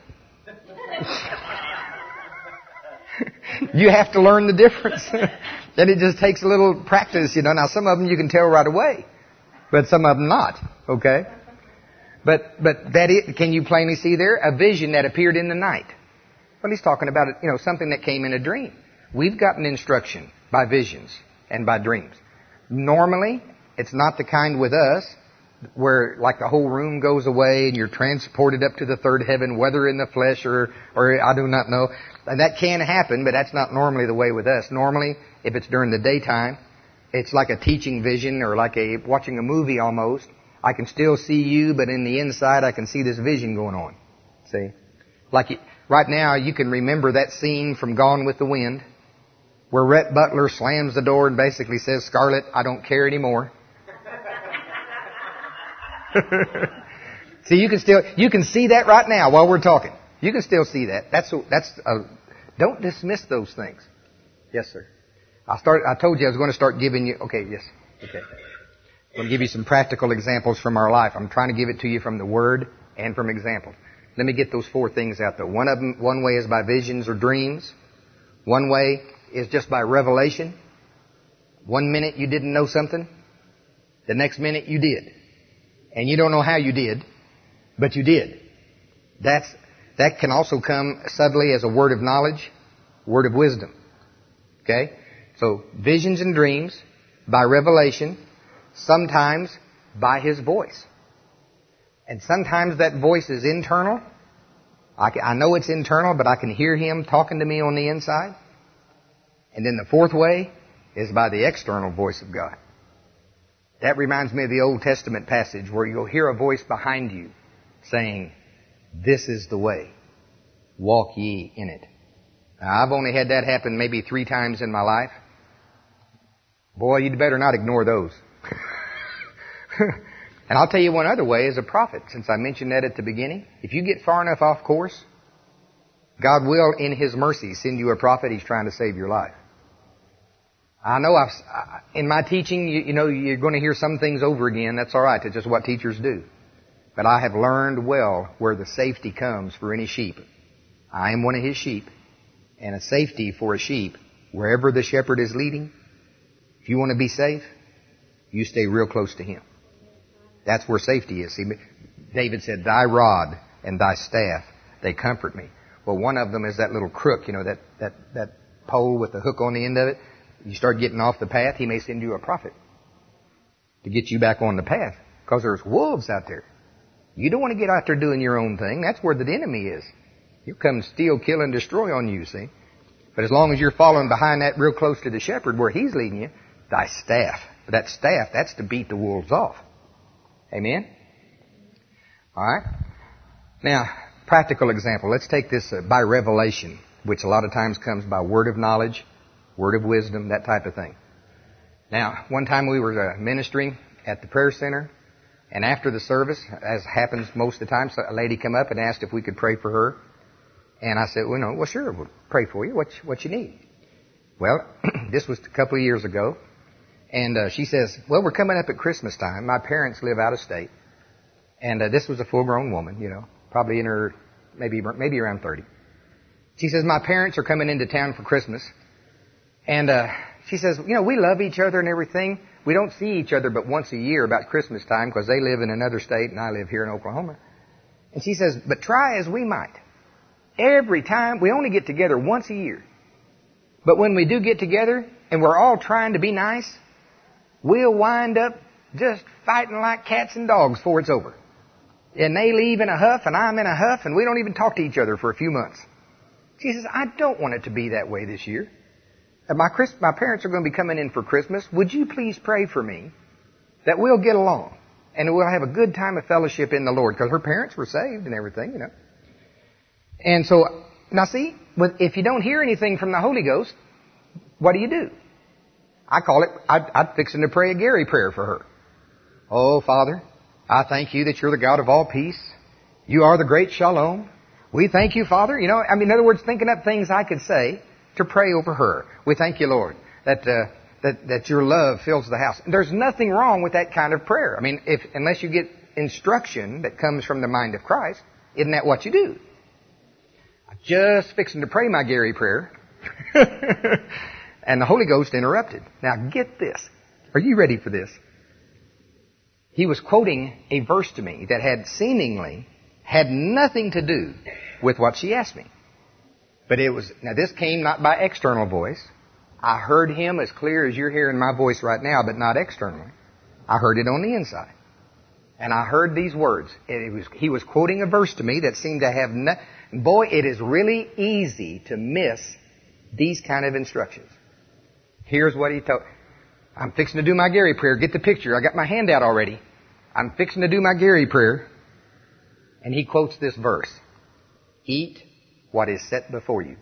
You have to learn the difference. And it just takes a little practice, you know. Now, some of them you can tell right away, but some of them not, okay? But, but that it, can you plainly see there? A vision that appeared in the night. Well, he's talking about, you know, something that came in a dream. We've gotten instruction by visions and by dreams. Normally, it's not the kind with us where like the whole room goes away and you're transported up to the third heaven, whether in the flesh or, or I do not know. And that can happen, but that's not normally the way with us. Normally, if it's during the daytime, it's like a teaching vision or like a watching a movie almost. I can still see you, but in the inside I can see this vision going on. See? Like it, right now you can remember that scene from Gone with the Wind where Rhett Butler slams the door and basically says, Scarlett, I don't care anymore. See, you can still, you can see that right now while we're talking. You can still see that. That's, that's, a, don't dismiss those things. Yes, sir. I started, I told you I was going to start giving you, okay, yes, okay. I'm going to give you some practical examples from our life. I'm trying to give it to you from the Word and from examples. Let me get those four things out though. One of them, one way is by visions or dreams. One way is just by revelation. One minute you didn't know something. The next minute you did. And you don't know how you did, but you did. That's, that can also come subtly as a word of knowledge, word of wisdom. Okay? So, visions and dreams by revelation, sometimes by His voice. And sometimes that voice is internal. I, can, I know it's internal, but I can hear Him talking to me on the inside. And then the fourth way is by the external voice of God. That reminds me of the Old Testament passage where you'll hear a voice behind you saying, "This is the way. Walk ye in it." Now, I've only had that happen maybe three times in my life. Boy, you'd better not ignore those. And I'll tell you one other way as a prophet, since I mentioned that at the beginning. If you get far enough off course, God will, in His mercy, send you a prophet. He's trying to save your life. I know I've, in my teaching, you, you know, you're going to hear some things over again. That's all right. That's just what teachers do. But I have learned well where the safety comes for any sheep. I am one of His sheep. And a safety for a sheep, wherever the shepherd is leading, if you want to be safe, you stay real close to Him. That's where safety is. See, David said, "Thy rod and thy staff, they comfort me." Well, one of them is that little crook, you know, that, that, that pole with the hook on the end of it. You start getting off the path, He may send you a prophet to get you back on the path, because there's wolves out there. You don't want to get out there doing your own thing. That's where the enemy is. He'll come steal, kill, and destroy on you, see. But as long as you're following behind that real close to the shepherd where He's leading you, thy staff. That staff, that's to beat the wolves off. Amen? All right. Now, practical example. Let's take this uh, by revelation, which a lot of times comes by word of knowledge, word of wisdom, that type of thing. Now, one time we were uh, ministering at the prayer center, and after the service, as happens most of the time, so a lady came up and asked if we could pray for her. And I said, well, no, well, sure, we'll pray for you. What you, what you need? Well, this was a couple of years ago. And uh, she says, well, we're coming up at Christmas time. My parents live out of state. And uh, this was a full-grown woman, you know, probably in her, maybe maybe around thirty. She says, my parents are coming into town for Christmas. And uh, she says, you know, we love each other and everything. We don't see each other but once a year about Christmas time because they live in another state and I live here in Oklahoma. And she says, but try as we might. Every time, we only get together once a year. But when we do get together and we're all trying to be nice, we'll wind up just fighting like cats and dogs before it's over. And they leave in a huff and I'm in a huff and we don't even talk to each other for a few months. She says, I don't want it to be that way this year. And my, Christ- my parents are going to be coming in for Christmas. Would you please pray for me that we'll get along and we'll have a good time of fellowship in the Lord? Because her parents were saved and everything, you know. And so, now see, if you don't hear anything from the Holy Ghost, what do you do? I call it, I'd, I'd fixing to pray a Gary prayer for her. Oh, Father, I thank you that you're the God of all peace. You are the great Shalom. We thank you, Father. You know, I mean, in other words, thinking up things I could say to pray over her. We thank you, Lord, that, uh, that, that your love fills the house. And there's nothing wrong with that kind of prayer. I mean, if, unless you get instruction that comes from the mind of Christ, isn't that what you do? I'm just fixing to pray my Gary prayer. And the Holy Ghost interrupted. Now get this. Are you ready for this? He was quoting a verse to me that had seemingly had nothing to do with what she asked me. But it was, now this came not by external voice. I heard him as clear as you're hearing my voice right now, but not externally. I heard it on the inside. And I heard these words. It was, he was quoting a verse to me that seemed to have no, boy, it is really easy to miss these kind of instructions. Here's what he told. I'm fixing to do my Gary prayer. Get the picture. I got my hand out already. I'm fixing to do my Gary prayer. And he quotes this verse. Eat what is set before you.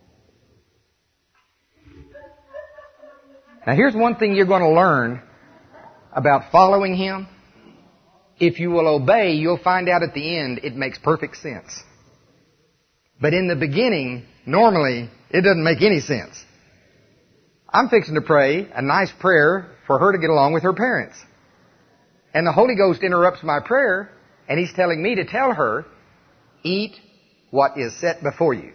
Now here's one thing you're going to learn about following him. If you will obey, you'll find out at the end it makes perfect sense. But in the beginning, normally, it doesn't make any sense. I'm fixing to pray a nice prayer for her to get along with her parents. And the Holy Ghost interrupts my prayer, and He's telling me to tell her, eat what is set before you.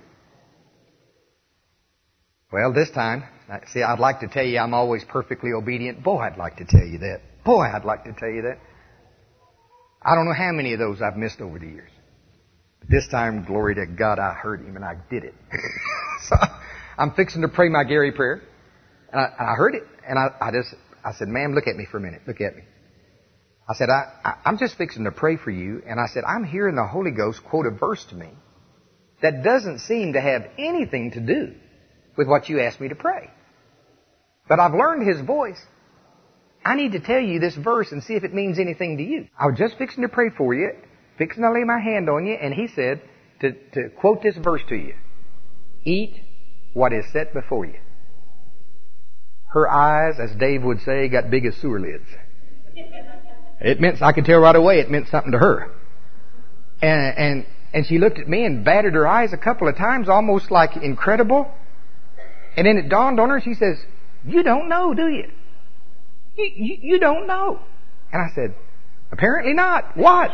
Well, this time, see, I'd like to tell you I'm always perfectly obedient. Boy, I'd like to tell you that. Boy, I'd like to tell you that. I don't know how many of those I've missed over the years. But this time, glory to God, I heard Him and I did it. So I'm fixing to pray my Gary prayer. And I, I heard it, and I, I just, I said, ma'am, look at me for a minute. Look at me. I said, I, I, I'm just fixing to pray for you. And I said, I'm hearing the Holy Ghost quote a verse to me that doesn't seem to have anything to do with what you asked me to pray. But I've learned His voice. I need to tell you this verse and see if it means anything to you. I was just fixing to pray for you, fixing to lay my hand on you, and he said to, to quote this verse to you. Eat what is set before you. Her eyes, as Dave would say, got big as sewer lids. It meant, I could tell right away, it meant something to her. And, and, and she looked at me and batted her eyes a couple of times, almost like incredible. And then it dawned on her, she says, you don't know, do you? You, you, you don't know. And I said, apparently not. What?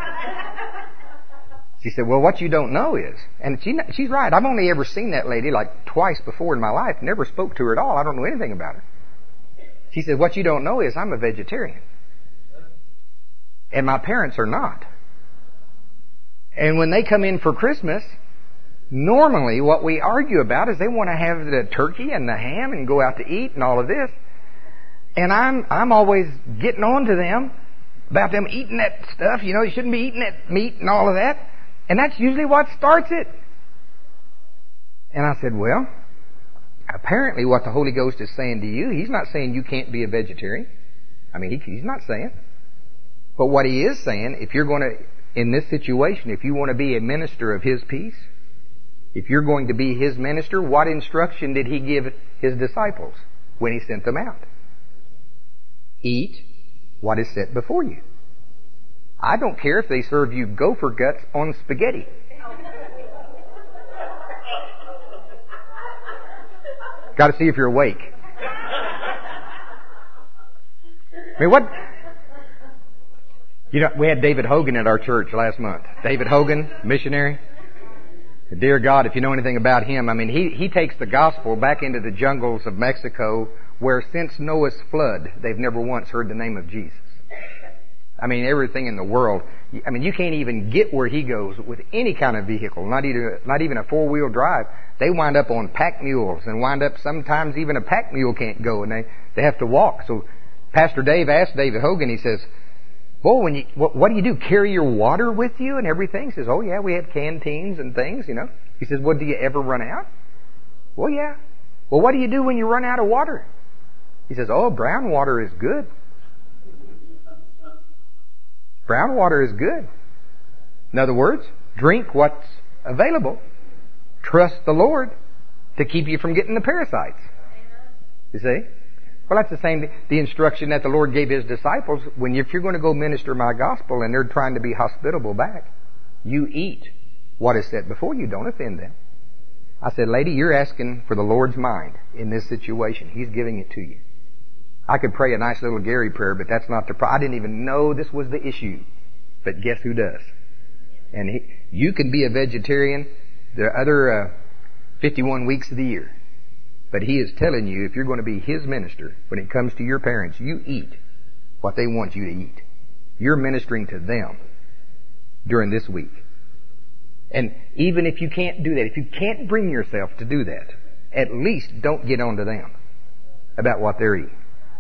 She said, well, what you don't know is, and she, she's right, I've only ever seen that lady like twice before in my life, never spoke to her at all, I don't know anything about her. She said, what you don't know is I'm a vegetarian. And my parents are not. And when they come in for Christmas, normally what we argue about is they want to have the turkey and the ham and go out to eat and all of this. And I'm, I'm always getting on to them about them eating that stuff, you know, you shouldn't be eating that meat and all of that. And that's usually what starts it. And I said, well, apparently what the Holy Ghost is saying to you, He's not saying you can't be a vegetarian. I mean, he, He's not saying. But what He is saying, if you're going to, in this situation, if you want to be a minister of His peace, if you're going to be His minister, what instruction did He give His disciples when He sent them out? Eat what is set before you. I don't care if they serve you gopher guts on spaghetti. Got to see if you're awake. I mean, what? You know, we had David Hogan at our church last month. David Hogan, missionary. Dear God, if you know anything about him, I mean, he, he takes the gospel back into the jungles of Mexico where since Noah's flood, they've never once heard the name of Jesus. I mean, everything in the world. I mean, you can't even get where he goes with any kind of vehicle, not even, not even a four-wheel drive. They wind up on pack mules and wind up sometimes even a pack mule can't go and they, they have to walk. So Pastor Dave asked David Hogan, he says, boy, when you, what, what do you do? Carry your water with you and everything? He says, oh yeah, we have canteens and things, you know. He says, well, do you ever run out? Well, yeah. Well, what do you do when you run out of water? He says, oh, brown water is good. Brown water is good. In other words, drink what's available. Trust the Lord to keep you from getting the parasites. You see? Well, that's the same, the instruction that the Lord gave His disciples. When you, if you're going to go minister my gospel and they're trying to be hospitable back, you eat what is set before you. Don't offend them. I said, lady, you're asking for the Lord's mind in this situation. He's giving it to you. I could pray a nice little Gary prayer, but that's not the problem. I didn't even know this was the issue. But guess who does? And he, you can be a vegetarian the other uh, fifty-one weeks of the year. But He is telling you, if you're going to be His minister, when it comes to your parents, you eat what they want you to eat. You're ministering to them during this week. And even if you can't do that, if you can't bring yourself to do that, at least don't get on to them about what they're eating.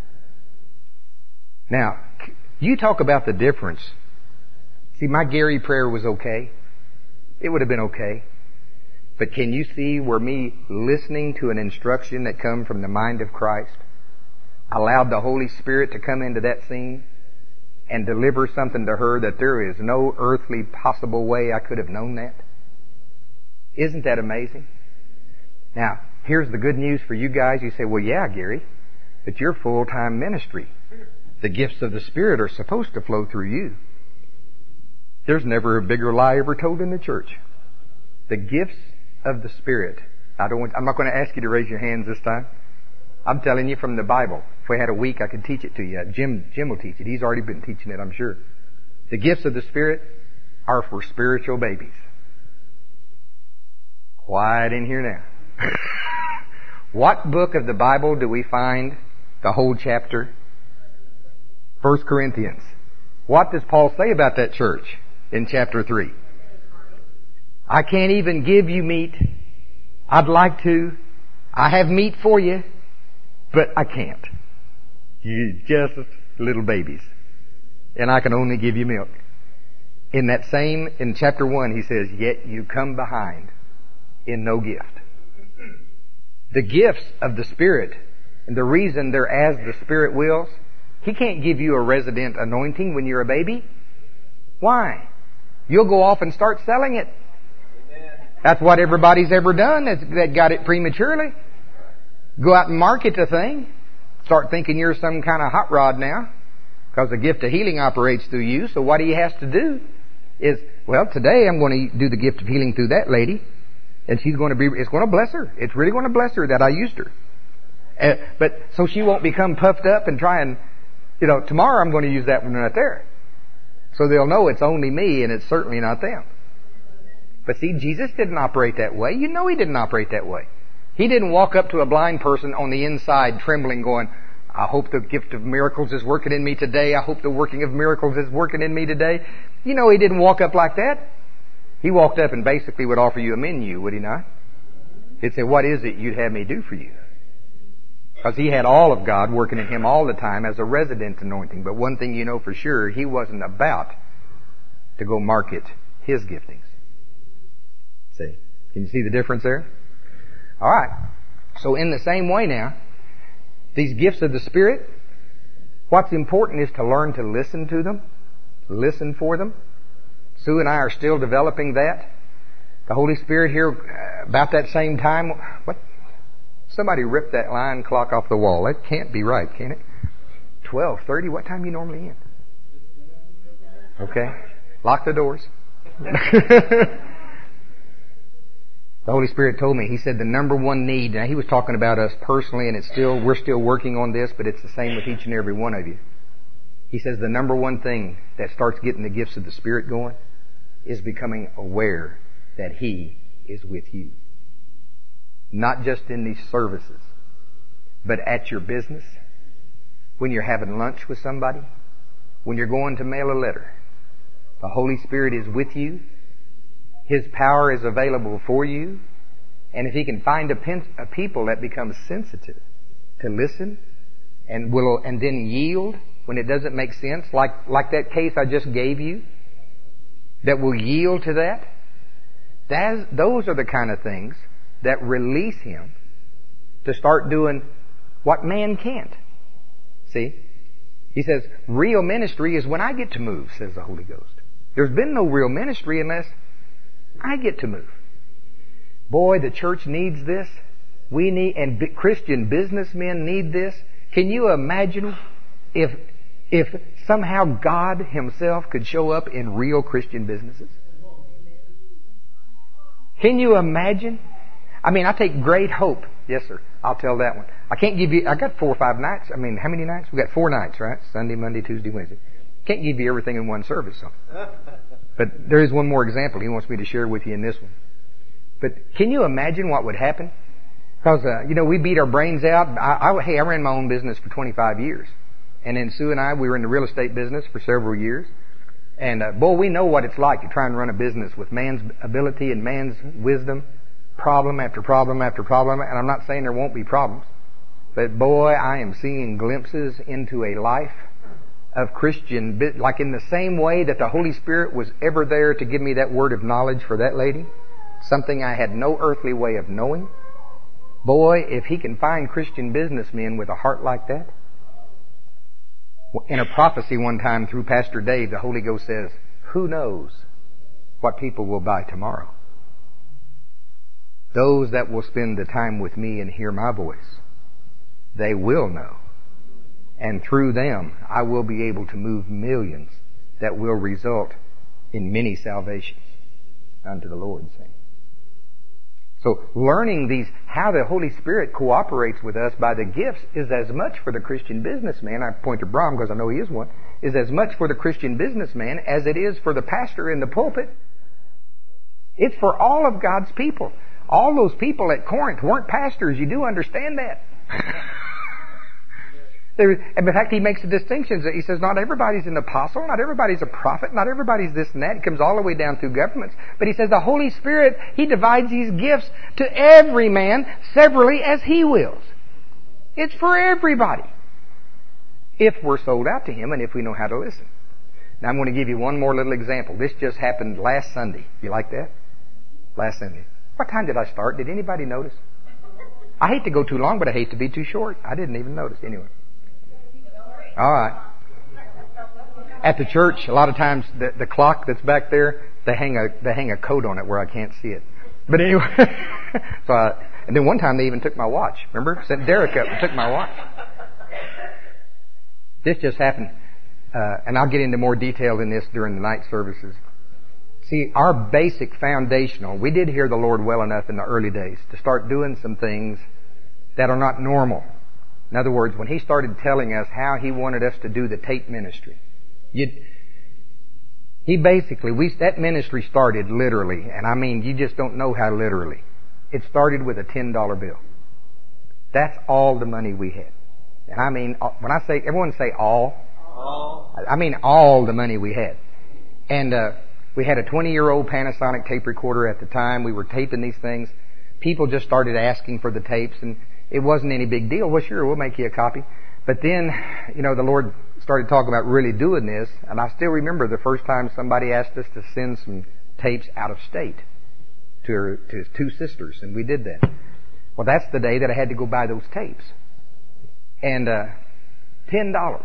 Now, you talk about the difference. See, my Gary prayer was okay. It would have been okay. But can you see where me listening to an instruction that come from the mind of Christ allowed the Holy Spirit to come into that scene and deliver something to her that there is no earthly possible way I could have known that? Isn't that amazing? Now, here's the good news for you guys. You say, well, yeah, Gary, but you're full-time ministry. The gifts of the Spirit are supposed to flow through you. There's never a bigger lie ever told in the church. The gifts of the Spirit. I don't want, I'm not going to ask you to raise your hands this time. I'm telling you from the Bible. If we had a week, I could teach it to you. Jim, Jim will teach it. He's already been teaching it, I'm sure. The gifts of the Spirit are for spiritual babies. Quiet in here now. What book of the Bible do we find the whole chapter? First Corinthians. What does Paul say about that church in chapter three? I can't even give you meat. I'd like to. I have meat for you, but I can't. You're just little babies. And I can only give you milk. In that same, in chapter one, he says, yet you come behind in no gift. The gifts of the Spirit, and the reason they're as the Spirit wills, He can't give you a resident anointing when you're a baby. Why? You'll go off and start selling it. That's what everybody's ever done that got it prematurely. Go out and market the thing. Start thinking you're some kind of hot rod now, because the gift of healing operates through you. So what he has to do is, well, today I'm going to do the gift of healing through that lady, and she's going to be, it's going to bless her. It's really going to bless her that I used her. Uh, but so she won't become puffed up and try and, you know, tomorrow I'm going to use that one right there. So they'll know it's only me and it's certainly not them. But see, Jesus didn't operate that way. You know He didn't operate that way. He didn't walk up to a blind person on the inside trembling going, I hope the gift of miracles is working in me today. I hope the working of miracles is working in me today. You know He didn't walk up like that. He walked up and basically would offer you a menu, would He not? He'd say, what is it you'd have me do for you? Because He had all of God working in Him all the time as a resident anointing. But one thing you know for sure, He wasn't about to go market His giftings. See? Can you see the difference there? All right. So in the same way now, these gifts of the Spirit, what's important is to learn to listen to them, listen for them. Sue and I are still developing that. The Holy Spirit here, uh, about that same time, what? Somebody ripped that line clock off the wall. That can't be right, can it? twelve thirty, what time you normally in? Okay. Lock the doors. The Holy Spirit told me, He said the number one need, now He was talking about us personally, and it's still, we're still working on this, but it's the same with each and every one of you. He says the number one thing that starts getting the gifts of the Spirit going is becoming aware that He is with you. Not just in these services, but at your business, when you're having lunch with somebody, when you're going to mail a letter. The Holy Spirit is with you. His power is available for you. And if He can find a, pen, a people that become sensitive to listen and will and then yield when it doesn't make sense, like, like that case I just gave you, that will yield to that, that those are the kind of things that release Him to start doing what man can't. See? He says, real ministry is when I get to move, says the Holy Ghost. There's been no real ministry unless I get to move. Boy, the church needs this. We need, and Christian businessmen need this. Can you imagine if, if somehow God Himself could show up in real Christian businesses? Can you imagine? I mean, I take great hope. Yes, sir. I'll tell that one. I can't give you, I got four or five nights. I mean, how many nights? We got four nights, right? Sunday, Monday, Tuesday, Wednesday. Can't give you everything in one service, so. But there is one more example He wants me to share with you in this one. But can you imagine what would happen? Because, uh, you know, we beat our brains out. I, I, hey, I ran my own business for twenty-five years. And then Sue and I, we were in the real estate business for several years. And, uh, boy, we know what it's like to try and run a business with man's ability and man's wisdom. Problem after problem after problem. And I'm not saying there won't be problems. But boy, I am seeing glimpses into a life of Christian, like in the same way that the Holy Spirit was ever there to give me that word of knowledge for that lady, something I had no earthly way of knowing. Boy, if He can find Christian businessmen with a heart like that. In a prophecy one time through Pastor Dave, the Holy Ghost says, who knows what people will buy tomorrow? Those that will spend the time with me and hear my voice, they will know. And through them, I will be able to move millions that will result in many salvations unto the Lord. So learning these, how the Holy Spirit cooperates with us by the gifts is as much for the Christian businessman, I point to Brom because I know he is one, is as much for the Christian businessman as it is for the pastor in the pulpit. It's for all of God's people. All those people at Corinth weren't pastors. You do understand that. There, and in fact, he makes the distinctions. He says not everybody's an apostle, not everybody's a prophet, not everybody's this and that. It comes all the way down through governments. But he says the Holy Spirit, He divides these gifts to every man severally as He wills. It's for everybody. If we're sold out to Him and if we know how to listen. Now I'm going to give you one more little example. This just happened last Sunday. You like that? Last Sunday. What time did I start? Did anybody notice? I hate to go too long, but I hate to be too short. I didn't even notice. Anyway. All right. At the church, a lot of times the, the clock that's back there, they hang a they hang a coat on it where I can't see it. But anyway, so I, and then one time they even took my watch. Remember, sent Derek up and took my watch. This just happened, uh, and I'll get into more detail in this during the night services. See, our basic foundational, we did hear the Lord well enough in the early days to start doing some things that are not normal. In other words, when He started telling us how He wanted us to do the tape ministry, you'd, He basically, we that ministry started literally, and I mean, you just don't know how literally. It started with a ten dollar bill. That's all the money we had. And I mean, when I say, everyone say all. All. I mean all the money we had. And uh, we had a twenty-year-old Panasonic tape recorder at the time. We were taping these things. People just started asking for the tapes, and it wasn't any big deal. Well, sure, we'll make you a copy. But then, you know, the Lord started talking about really doing this, and I still remember the first time somebody asked us to send some tapes out of state to, her, to his two sisters, and we did that. Well, that's the day that I had to go buy those tapes. And uh, ten dollars.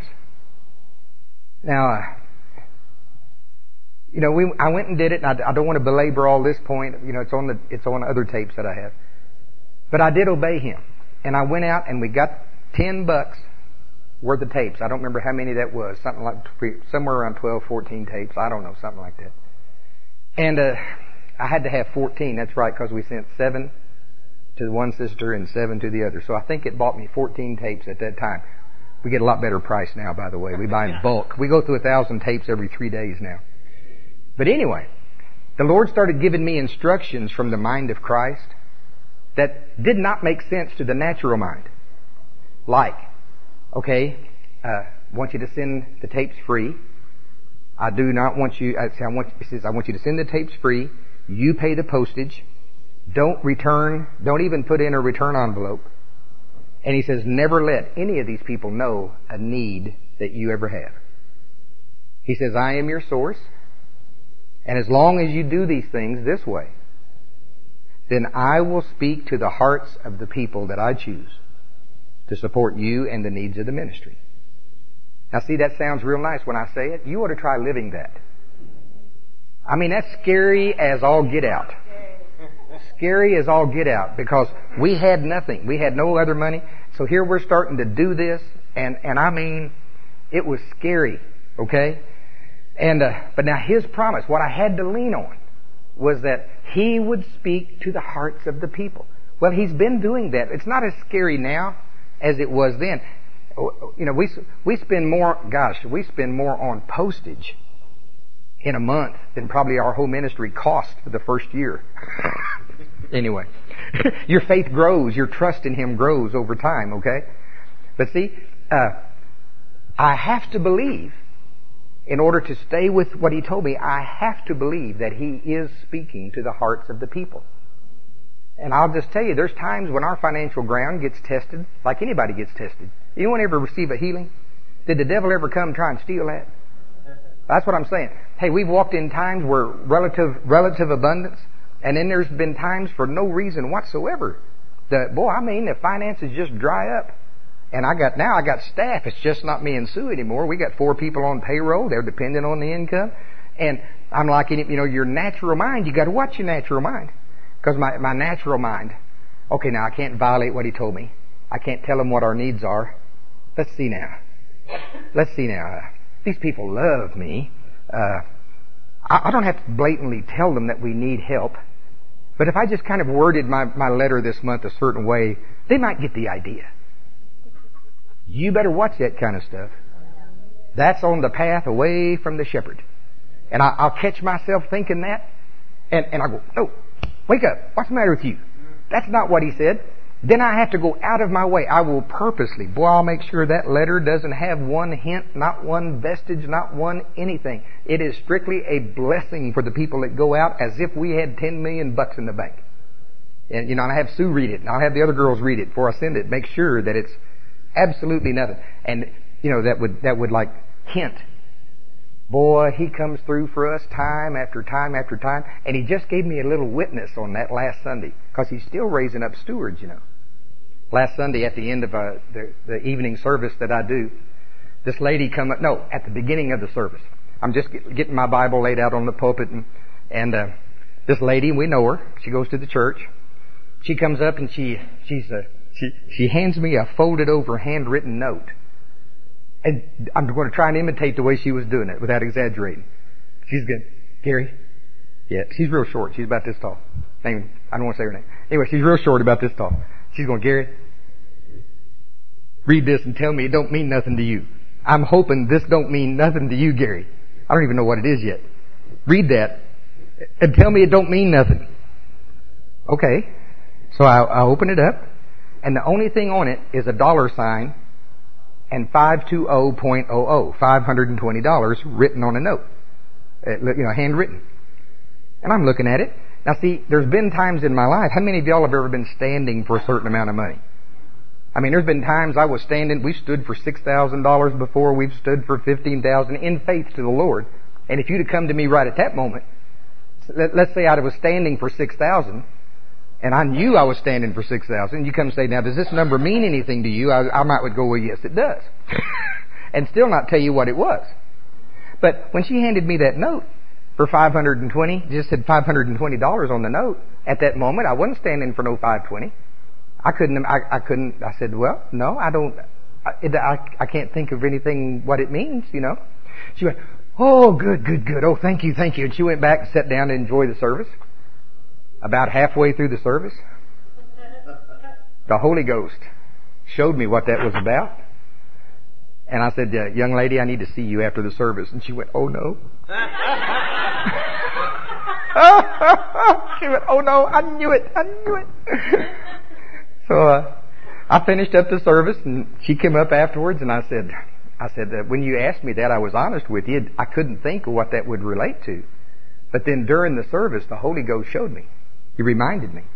Now, uh, you know, we I went and did it, and I, I don't want to belabor all this point. You know, it's on the it's on other tapes that I have. But I did obey Him, and I went out and we got ten bucks worth of tapes. I don't remember how many that was. Something like somewhere around twelve, fourteen tapes. I don't know, something like that. And uh, I had to have fourteen. That's right, because we sent seven to one sister and seven to the other. So I think it bought me fourteen tapes at that time. We get a lot better price now, by the way. We buy in bulk. We go through a thousand tapes every three days now. But anyway, the Lord started giving me instructions from the mind of Christ that did not make sense to the natural mind. Like, okay, uh, I want you to send the tapes free. I do not want you, I, say, I want, it says, I want you to send the tapes free. You pay the postage. Don't return, don't even put in a return envelope. And He says, never let any of these people know a need that you ever have. He says, I am your source. And as long as you do these things this way, then I will speak to the hearts of the people that I choose to support you and the needs of the ministry. Now see, that sounds real nice when I say it. You ought to try living that. I mean, that's scary as all get out. Scary as all get out, because we had nothing. We had no other money. So here we're starting to do this, and, and I mean, it was scary, okay? And uh, but now His promise, what I had to lean on, was that He would speak to the hearts of the people. Well, He's been doing that. It's not as scary now as it was then. You know, we we spend more, gosh, we spend more on postage in a month than probably our whole ministry cost for the first year. Anyway, your faith grows, your trust in Him grows over time, okay? But see, uh, I have to believe, in order to stay with what He told me, I have to believe that He is speaking to the hearts of the people. And I'll just tell you, there's times when our financial ground gets tested, like anybody gets tested. Anyone ever receive a healing? Did the devil ever come try and steal that? That's what I'm saying. Hey, we've walked in times where relative relative abundance, and then there's been times for no reason whatsoever. The boy, I mean, the finances just dry up. And I got now I got staff. It's just not me and Sue anymore. We got four people on payroll. They're dependent on the income. And I'm like, you know, your natural mind, you got to watch your natural mind. Because my, my natural mind, okay, now I can't violate what He told me. I can't tell Him what our needs are. Let's see now. Let's see now. These people love me. Uh, I, I don't have to blatantly tell them that we need help. But if I just kind of worded my, my letter this month a certain way, they might get the idea. You better watch that kind of stuff. That's on the path away from the shepherd. And I, I'll catch myself thinking that, and, and I go, no, wake up. What's the matter with you? That's not what He said. Then I have to go out of my way. I will purposely, boy, I'll make sure that letter doesn't have one hint, not one vestige, not one anything. It is strictly a blessing for the people that go out, as if we had ten million bucks in the bank. And, you know, I have Sue read it, and I'll have the other girls read it before I send it. Make sure that it's absolutely nothing. And, you know, that would, that would like hint. Boy, He comes through for us time after time after time. And He just gave me a little witness on that last Sunday. Because He's still raising up stewards, you know. Last Sunday at the end of uh, the, the evening service that I do, this lady come up, no, at the beginning of the service. I'm just get, getting my Bible laid out on the pulpit, and, and uh, this lady, we know her. She goes to the church. She comes up and she she's uh, she she hands me a folded over handwritten note, and I'm going to try and imitate the way she was doing it without exaggerating. She's good, Gary. Yeah, she's real short. She's about this tall. Name, I don't want to say her name. Anyway, she's real short, about this tall. She's going, Gary, read this and tell me it don't mean nothing to you. I'm hoping this don't mean nothing to you, Gary. I don't even know what it is yet. Read that and tell me it don't mean nothing. Okay. So I, I open it up, and the only thing on it is a dollar sign and five hundred twenty point zero zero, five hundred twenty dollars written on a note. You know, handwritten. And I'm looking at it. Now see, there's been times in my life, how many of y'all have ever been standing for a certain amount of money? I mean, there's been times I was standing, we stood for six thousand dollars before, we've stood for fifteen thousand dollars in faith to the Lord. And if you'd have come to me right at that moment, let, let's say I was standing for six thousand dollars, and I knew I was standing for six thousand dollars, you come and say, now does this number mean anything to you? I, I might would go, well, yes it does. And still not tell you what it was. But when she handed me that note for five hundred twenty dollars, just said five hundred twenty dollars on the note, at that moment I wasn't standing for no five hundred twenty dollars. I couldn't, I, I couldn't, I said, well, no, I don't, I, it, I, I can't think of anything, what it means, you know. She went, oh, good, good, good. Oh, thank you, thank you. And she went back and sat down to enjoy the service. About halfway through the service, the Holy Ghost showed me what that was about. And I said, uh, young lady, I need to see you after the service. And she went, oh no. She went, oh no, I knew it, I knew it. So uh, I finished up the service, and she came up afterwards, and I said, I said, uh, when you asked me that, I was honest with you. I couldn't think of what that would relate to. But then during the service, the Holy Ghost showed me. He reminded me.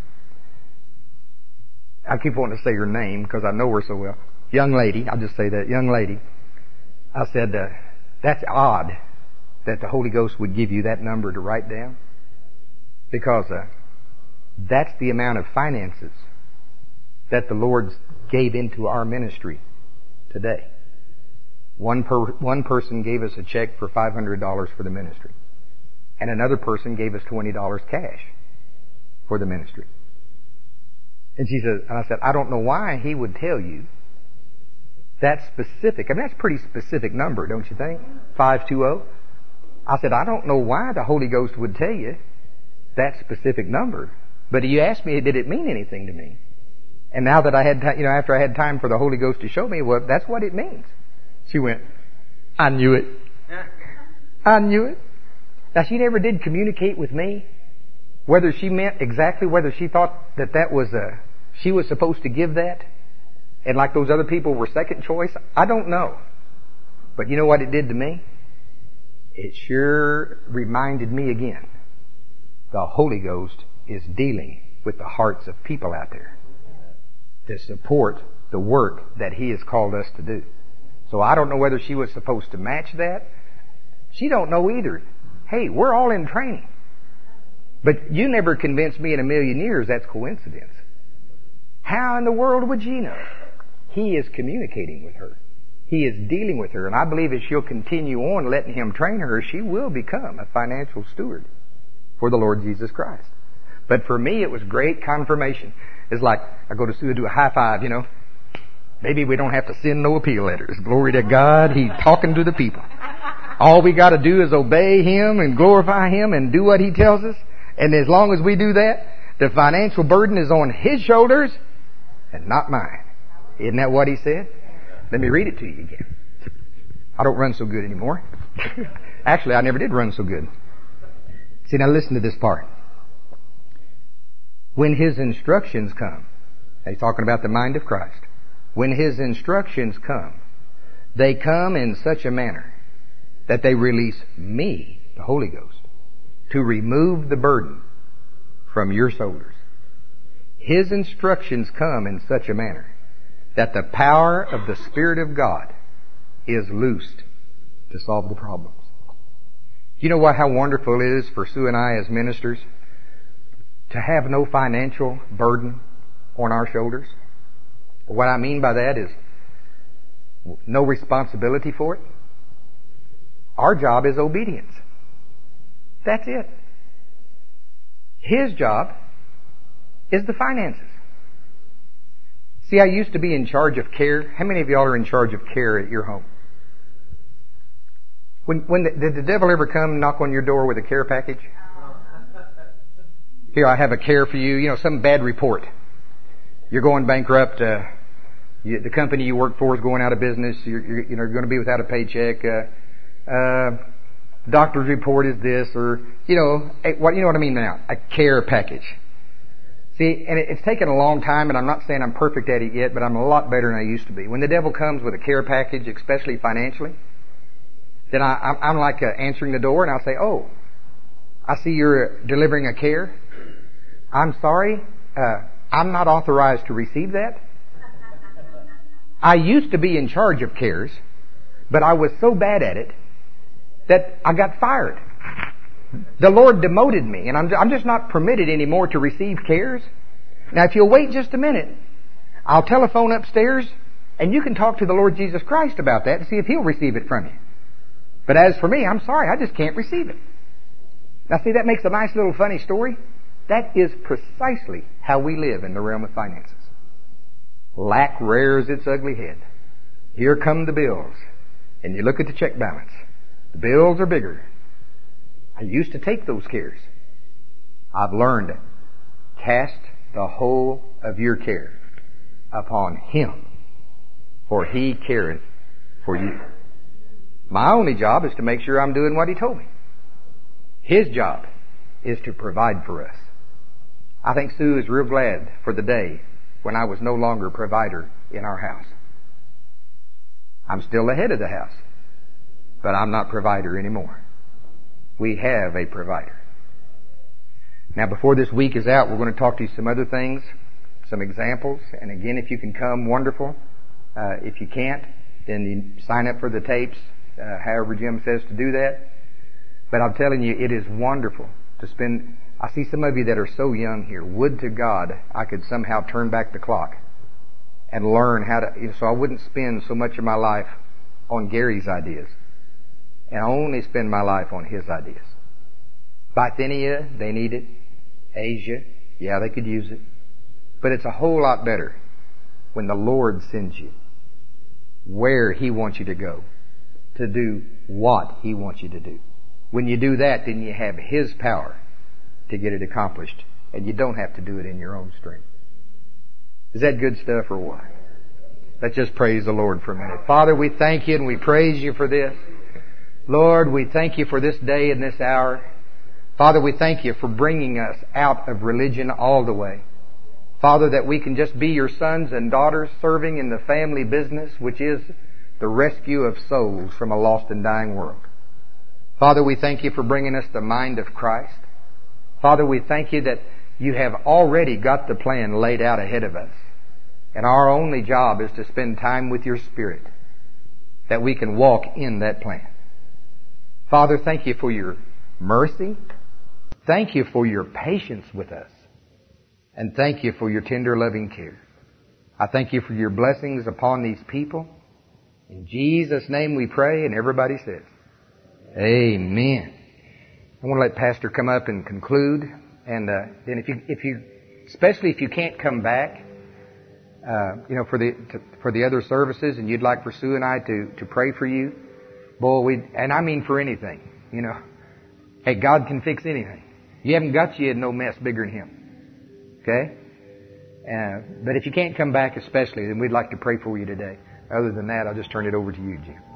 I keep wanting to say her name because I know her so well. Young lady, I'll just say that, young lady. I said, uh, that's odd that the Holy Ghost would give you that number to write down. Because uh, that's the amount of finances that the Lord gave into our ministry today. One per, one person gave us a check for five hundred dollars for the ministry. And another person gave us twenty dollars cash for the ministry. And she said, and I said, I don't know why he would tell you that specific. I mean, that's a pretty specific number, don't you think? five twenty. I said, I don't know why the Holy Ghost would tell you that specific number. But you asked me, did it mean anything to me? And now that I had, you know, after I had time for the Holy Ghost to show me, well, that's what it means. She went, I knew it. I knew it. Now, she never did communicate with me whether she meant exactly, whether she thought that that was a, she was supposed to give that, and like those other people were second choice. I don't know. But you know what it did to me? It sure reminded me again. The Holy Ghost is dealing with the hearts of people out there to support the work that He has called us to do. So I don't know whether she was supposed to match that. She don't know either. Hey, we're all in training. But you never convinced me in a million years that's coincidence. How in the world would she know? He is communicating with her. He is dealing with her. And I believe as she'll continue on letting Him train her, she will become a financial steward for the Lord Jesus Christ. But for me, it was great confirmation. It's like I go to Sue and do a high five, you know. Maybe we don't have to send no appeal letters. Glory to God. He's talking to the people. All we got to do is obey Him and glorify Him and do what He tells us. And as long as we do that, the financial burden is on His shoulders and not mine. Isn't that what He said? Let me read it to you again. I don't run so good anymore. Actually, I never did run so good. See, now listen to this part. When His instructions come, he's talking about the mind of Christ. When His instructions come, they come in such a manner that they release me, the Holy Ghost, to remove the burden from your shoulders. His instructions come in such a manner that the power of the Spirit of God is loosed to solve the problems. You know what? How wonderful it is for Sue and I as ministers to have no financial burden on our shoulders. What I mean by that is no responsibility for it. Our job is obedience. That's it. His job is the finances. See, I used to be in charge of care. How many of y'all are in charge of care at your home? When, when the, did the devil ever come knock on your door with a care package? Here, I have a care for you. You know, some bad report. You're going bankrupt. Uh, you, the company you work for is going out of business. You're, you're, you know, you're going to be without a paycheck. Uh, uh, doctor's report is this, or you know, a, what you know what I mean now? A care package. See, and it, it's taken a long time, and I'm not saying I'm perfect at it yet, but I'm a lot better than I used to be. When the devil comes with a care package, especially financially, then I, I'm, I'm like uh, answering the door, and I'll say, "Oh, I see you're delivering a care. I'm sorry, uh, I'm not authorized to receive that. I used to be in charge of cares, but I was so bad at it that I got fired. The Lord demoted me, and I'm, I'm just not permitted anymore to receive cares. Now, if you'll wait just a minute, I'll telephone upstairs, and you can talk to the Lord Jesus Christ about that and see if He'll receive it from you. But as for me, I'm sorry, I just can't receive it." Now, see, that makes a nice little funny story. That is precisely how we live in the realm of finances. Lack rears its ugly head. Here come the bills. And you look at the check balance. The bills are bigger. I used to take those cares. I've learned, cast the whole of your care upon Him, for He careth for you. My only job is to make sure I'm doing what He told me. His job is to provide for us. I think Sue is real glad for the day when I was no longer provider in our house. I'm still the head of the house, but I'm not provider anymore. We have a provider. Now, before this week is out, we're going to talk to you some other things, some examples. And again, if you can come, wonderful. Uh, if you can't, then you sign up for the tapes, uh, however Jim says to do that. But I'm telling you, it is wonderful to spend... I see some of you that are so young here. Would to God I could somehow turn back the clock and learn how to... You know, so I wouldn't spend so much of my life on Gary's ideas and only spend my life on his ideas. Bithynia, they need it. Asia, yeah, they could use it. But it's a whole lot better when the Lord sends you where He wants you to go, to do what He wants you to do. When you do that, then you have His power to get it accomplished, and you don't have to do it in your own strength. Is that good stuff or what? Let's just praise the Lord for a minute. Father, we thank You and we praise You for this. Lord, we thank You for this day and this hour. Father, we thank You for bringing us out of religion all the way. Father, that we can just be Your sons and daughters serving in the family business, which is the rescue of souls from a lost and dying world. Father, we thank You for bringing us the mind of Christ. Father, we thank You that You have already got the plan laid out ahead of us. And our only job is to spend time with Your Spirit, that we can walk in that plan. Father, thank You for Your mercy. Thank You for Your patience with us. And thank You for Your tender, loving care. I thank You for Your blessings upon these people. In Jesus' name we pray, and everybody says, Amen. I want to let Pastor come up and conclude. And uh, then if you, if you, especially if you can't come back, uh, you know, for the to, for the other services, and you'd like for Sue and I to to pray for you, boy, we and I mean for anything, you know. Hey, God can fix anything. You haven't got you in no mess bigger than Him. Okay? Uh, but if you can't come back, especially, then we'd like to pray for you today. Other than that, I'll just turn it over to you, Jim.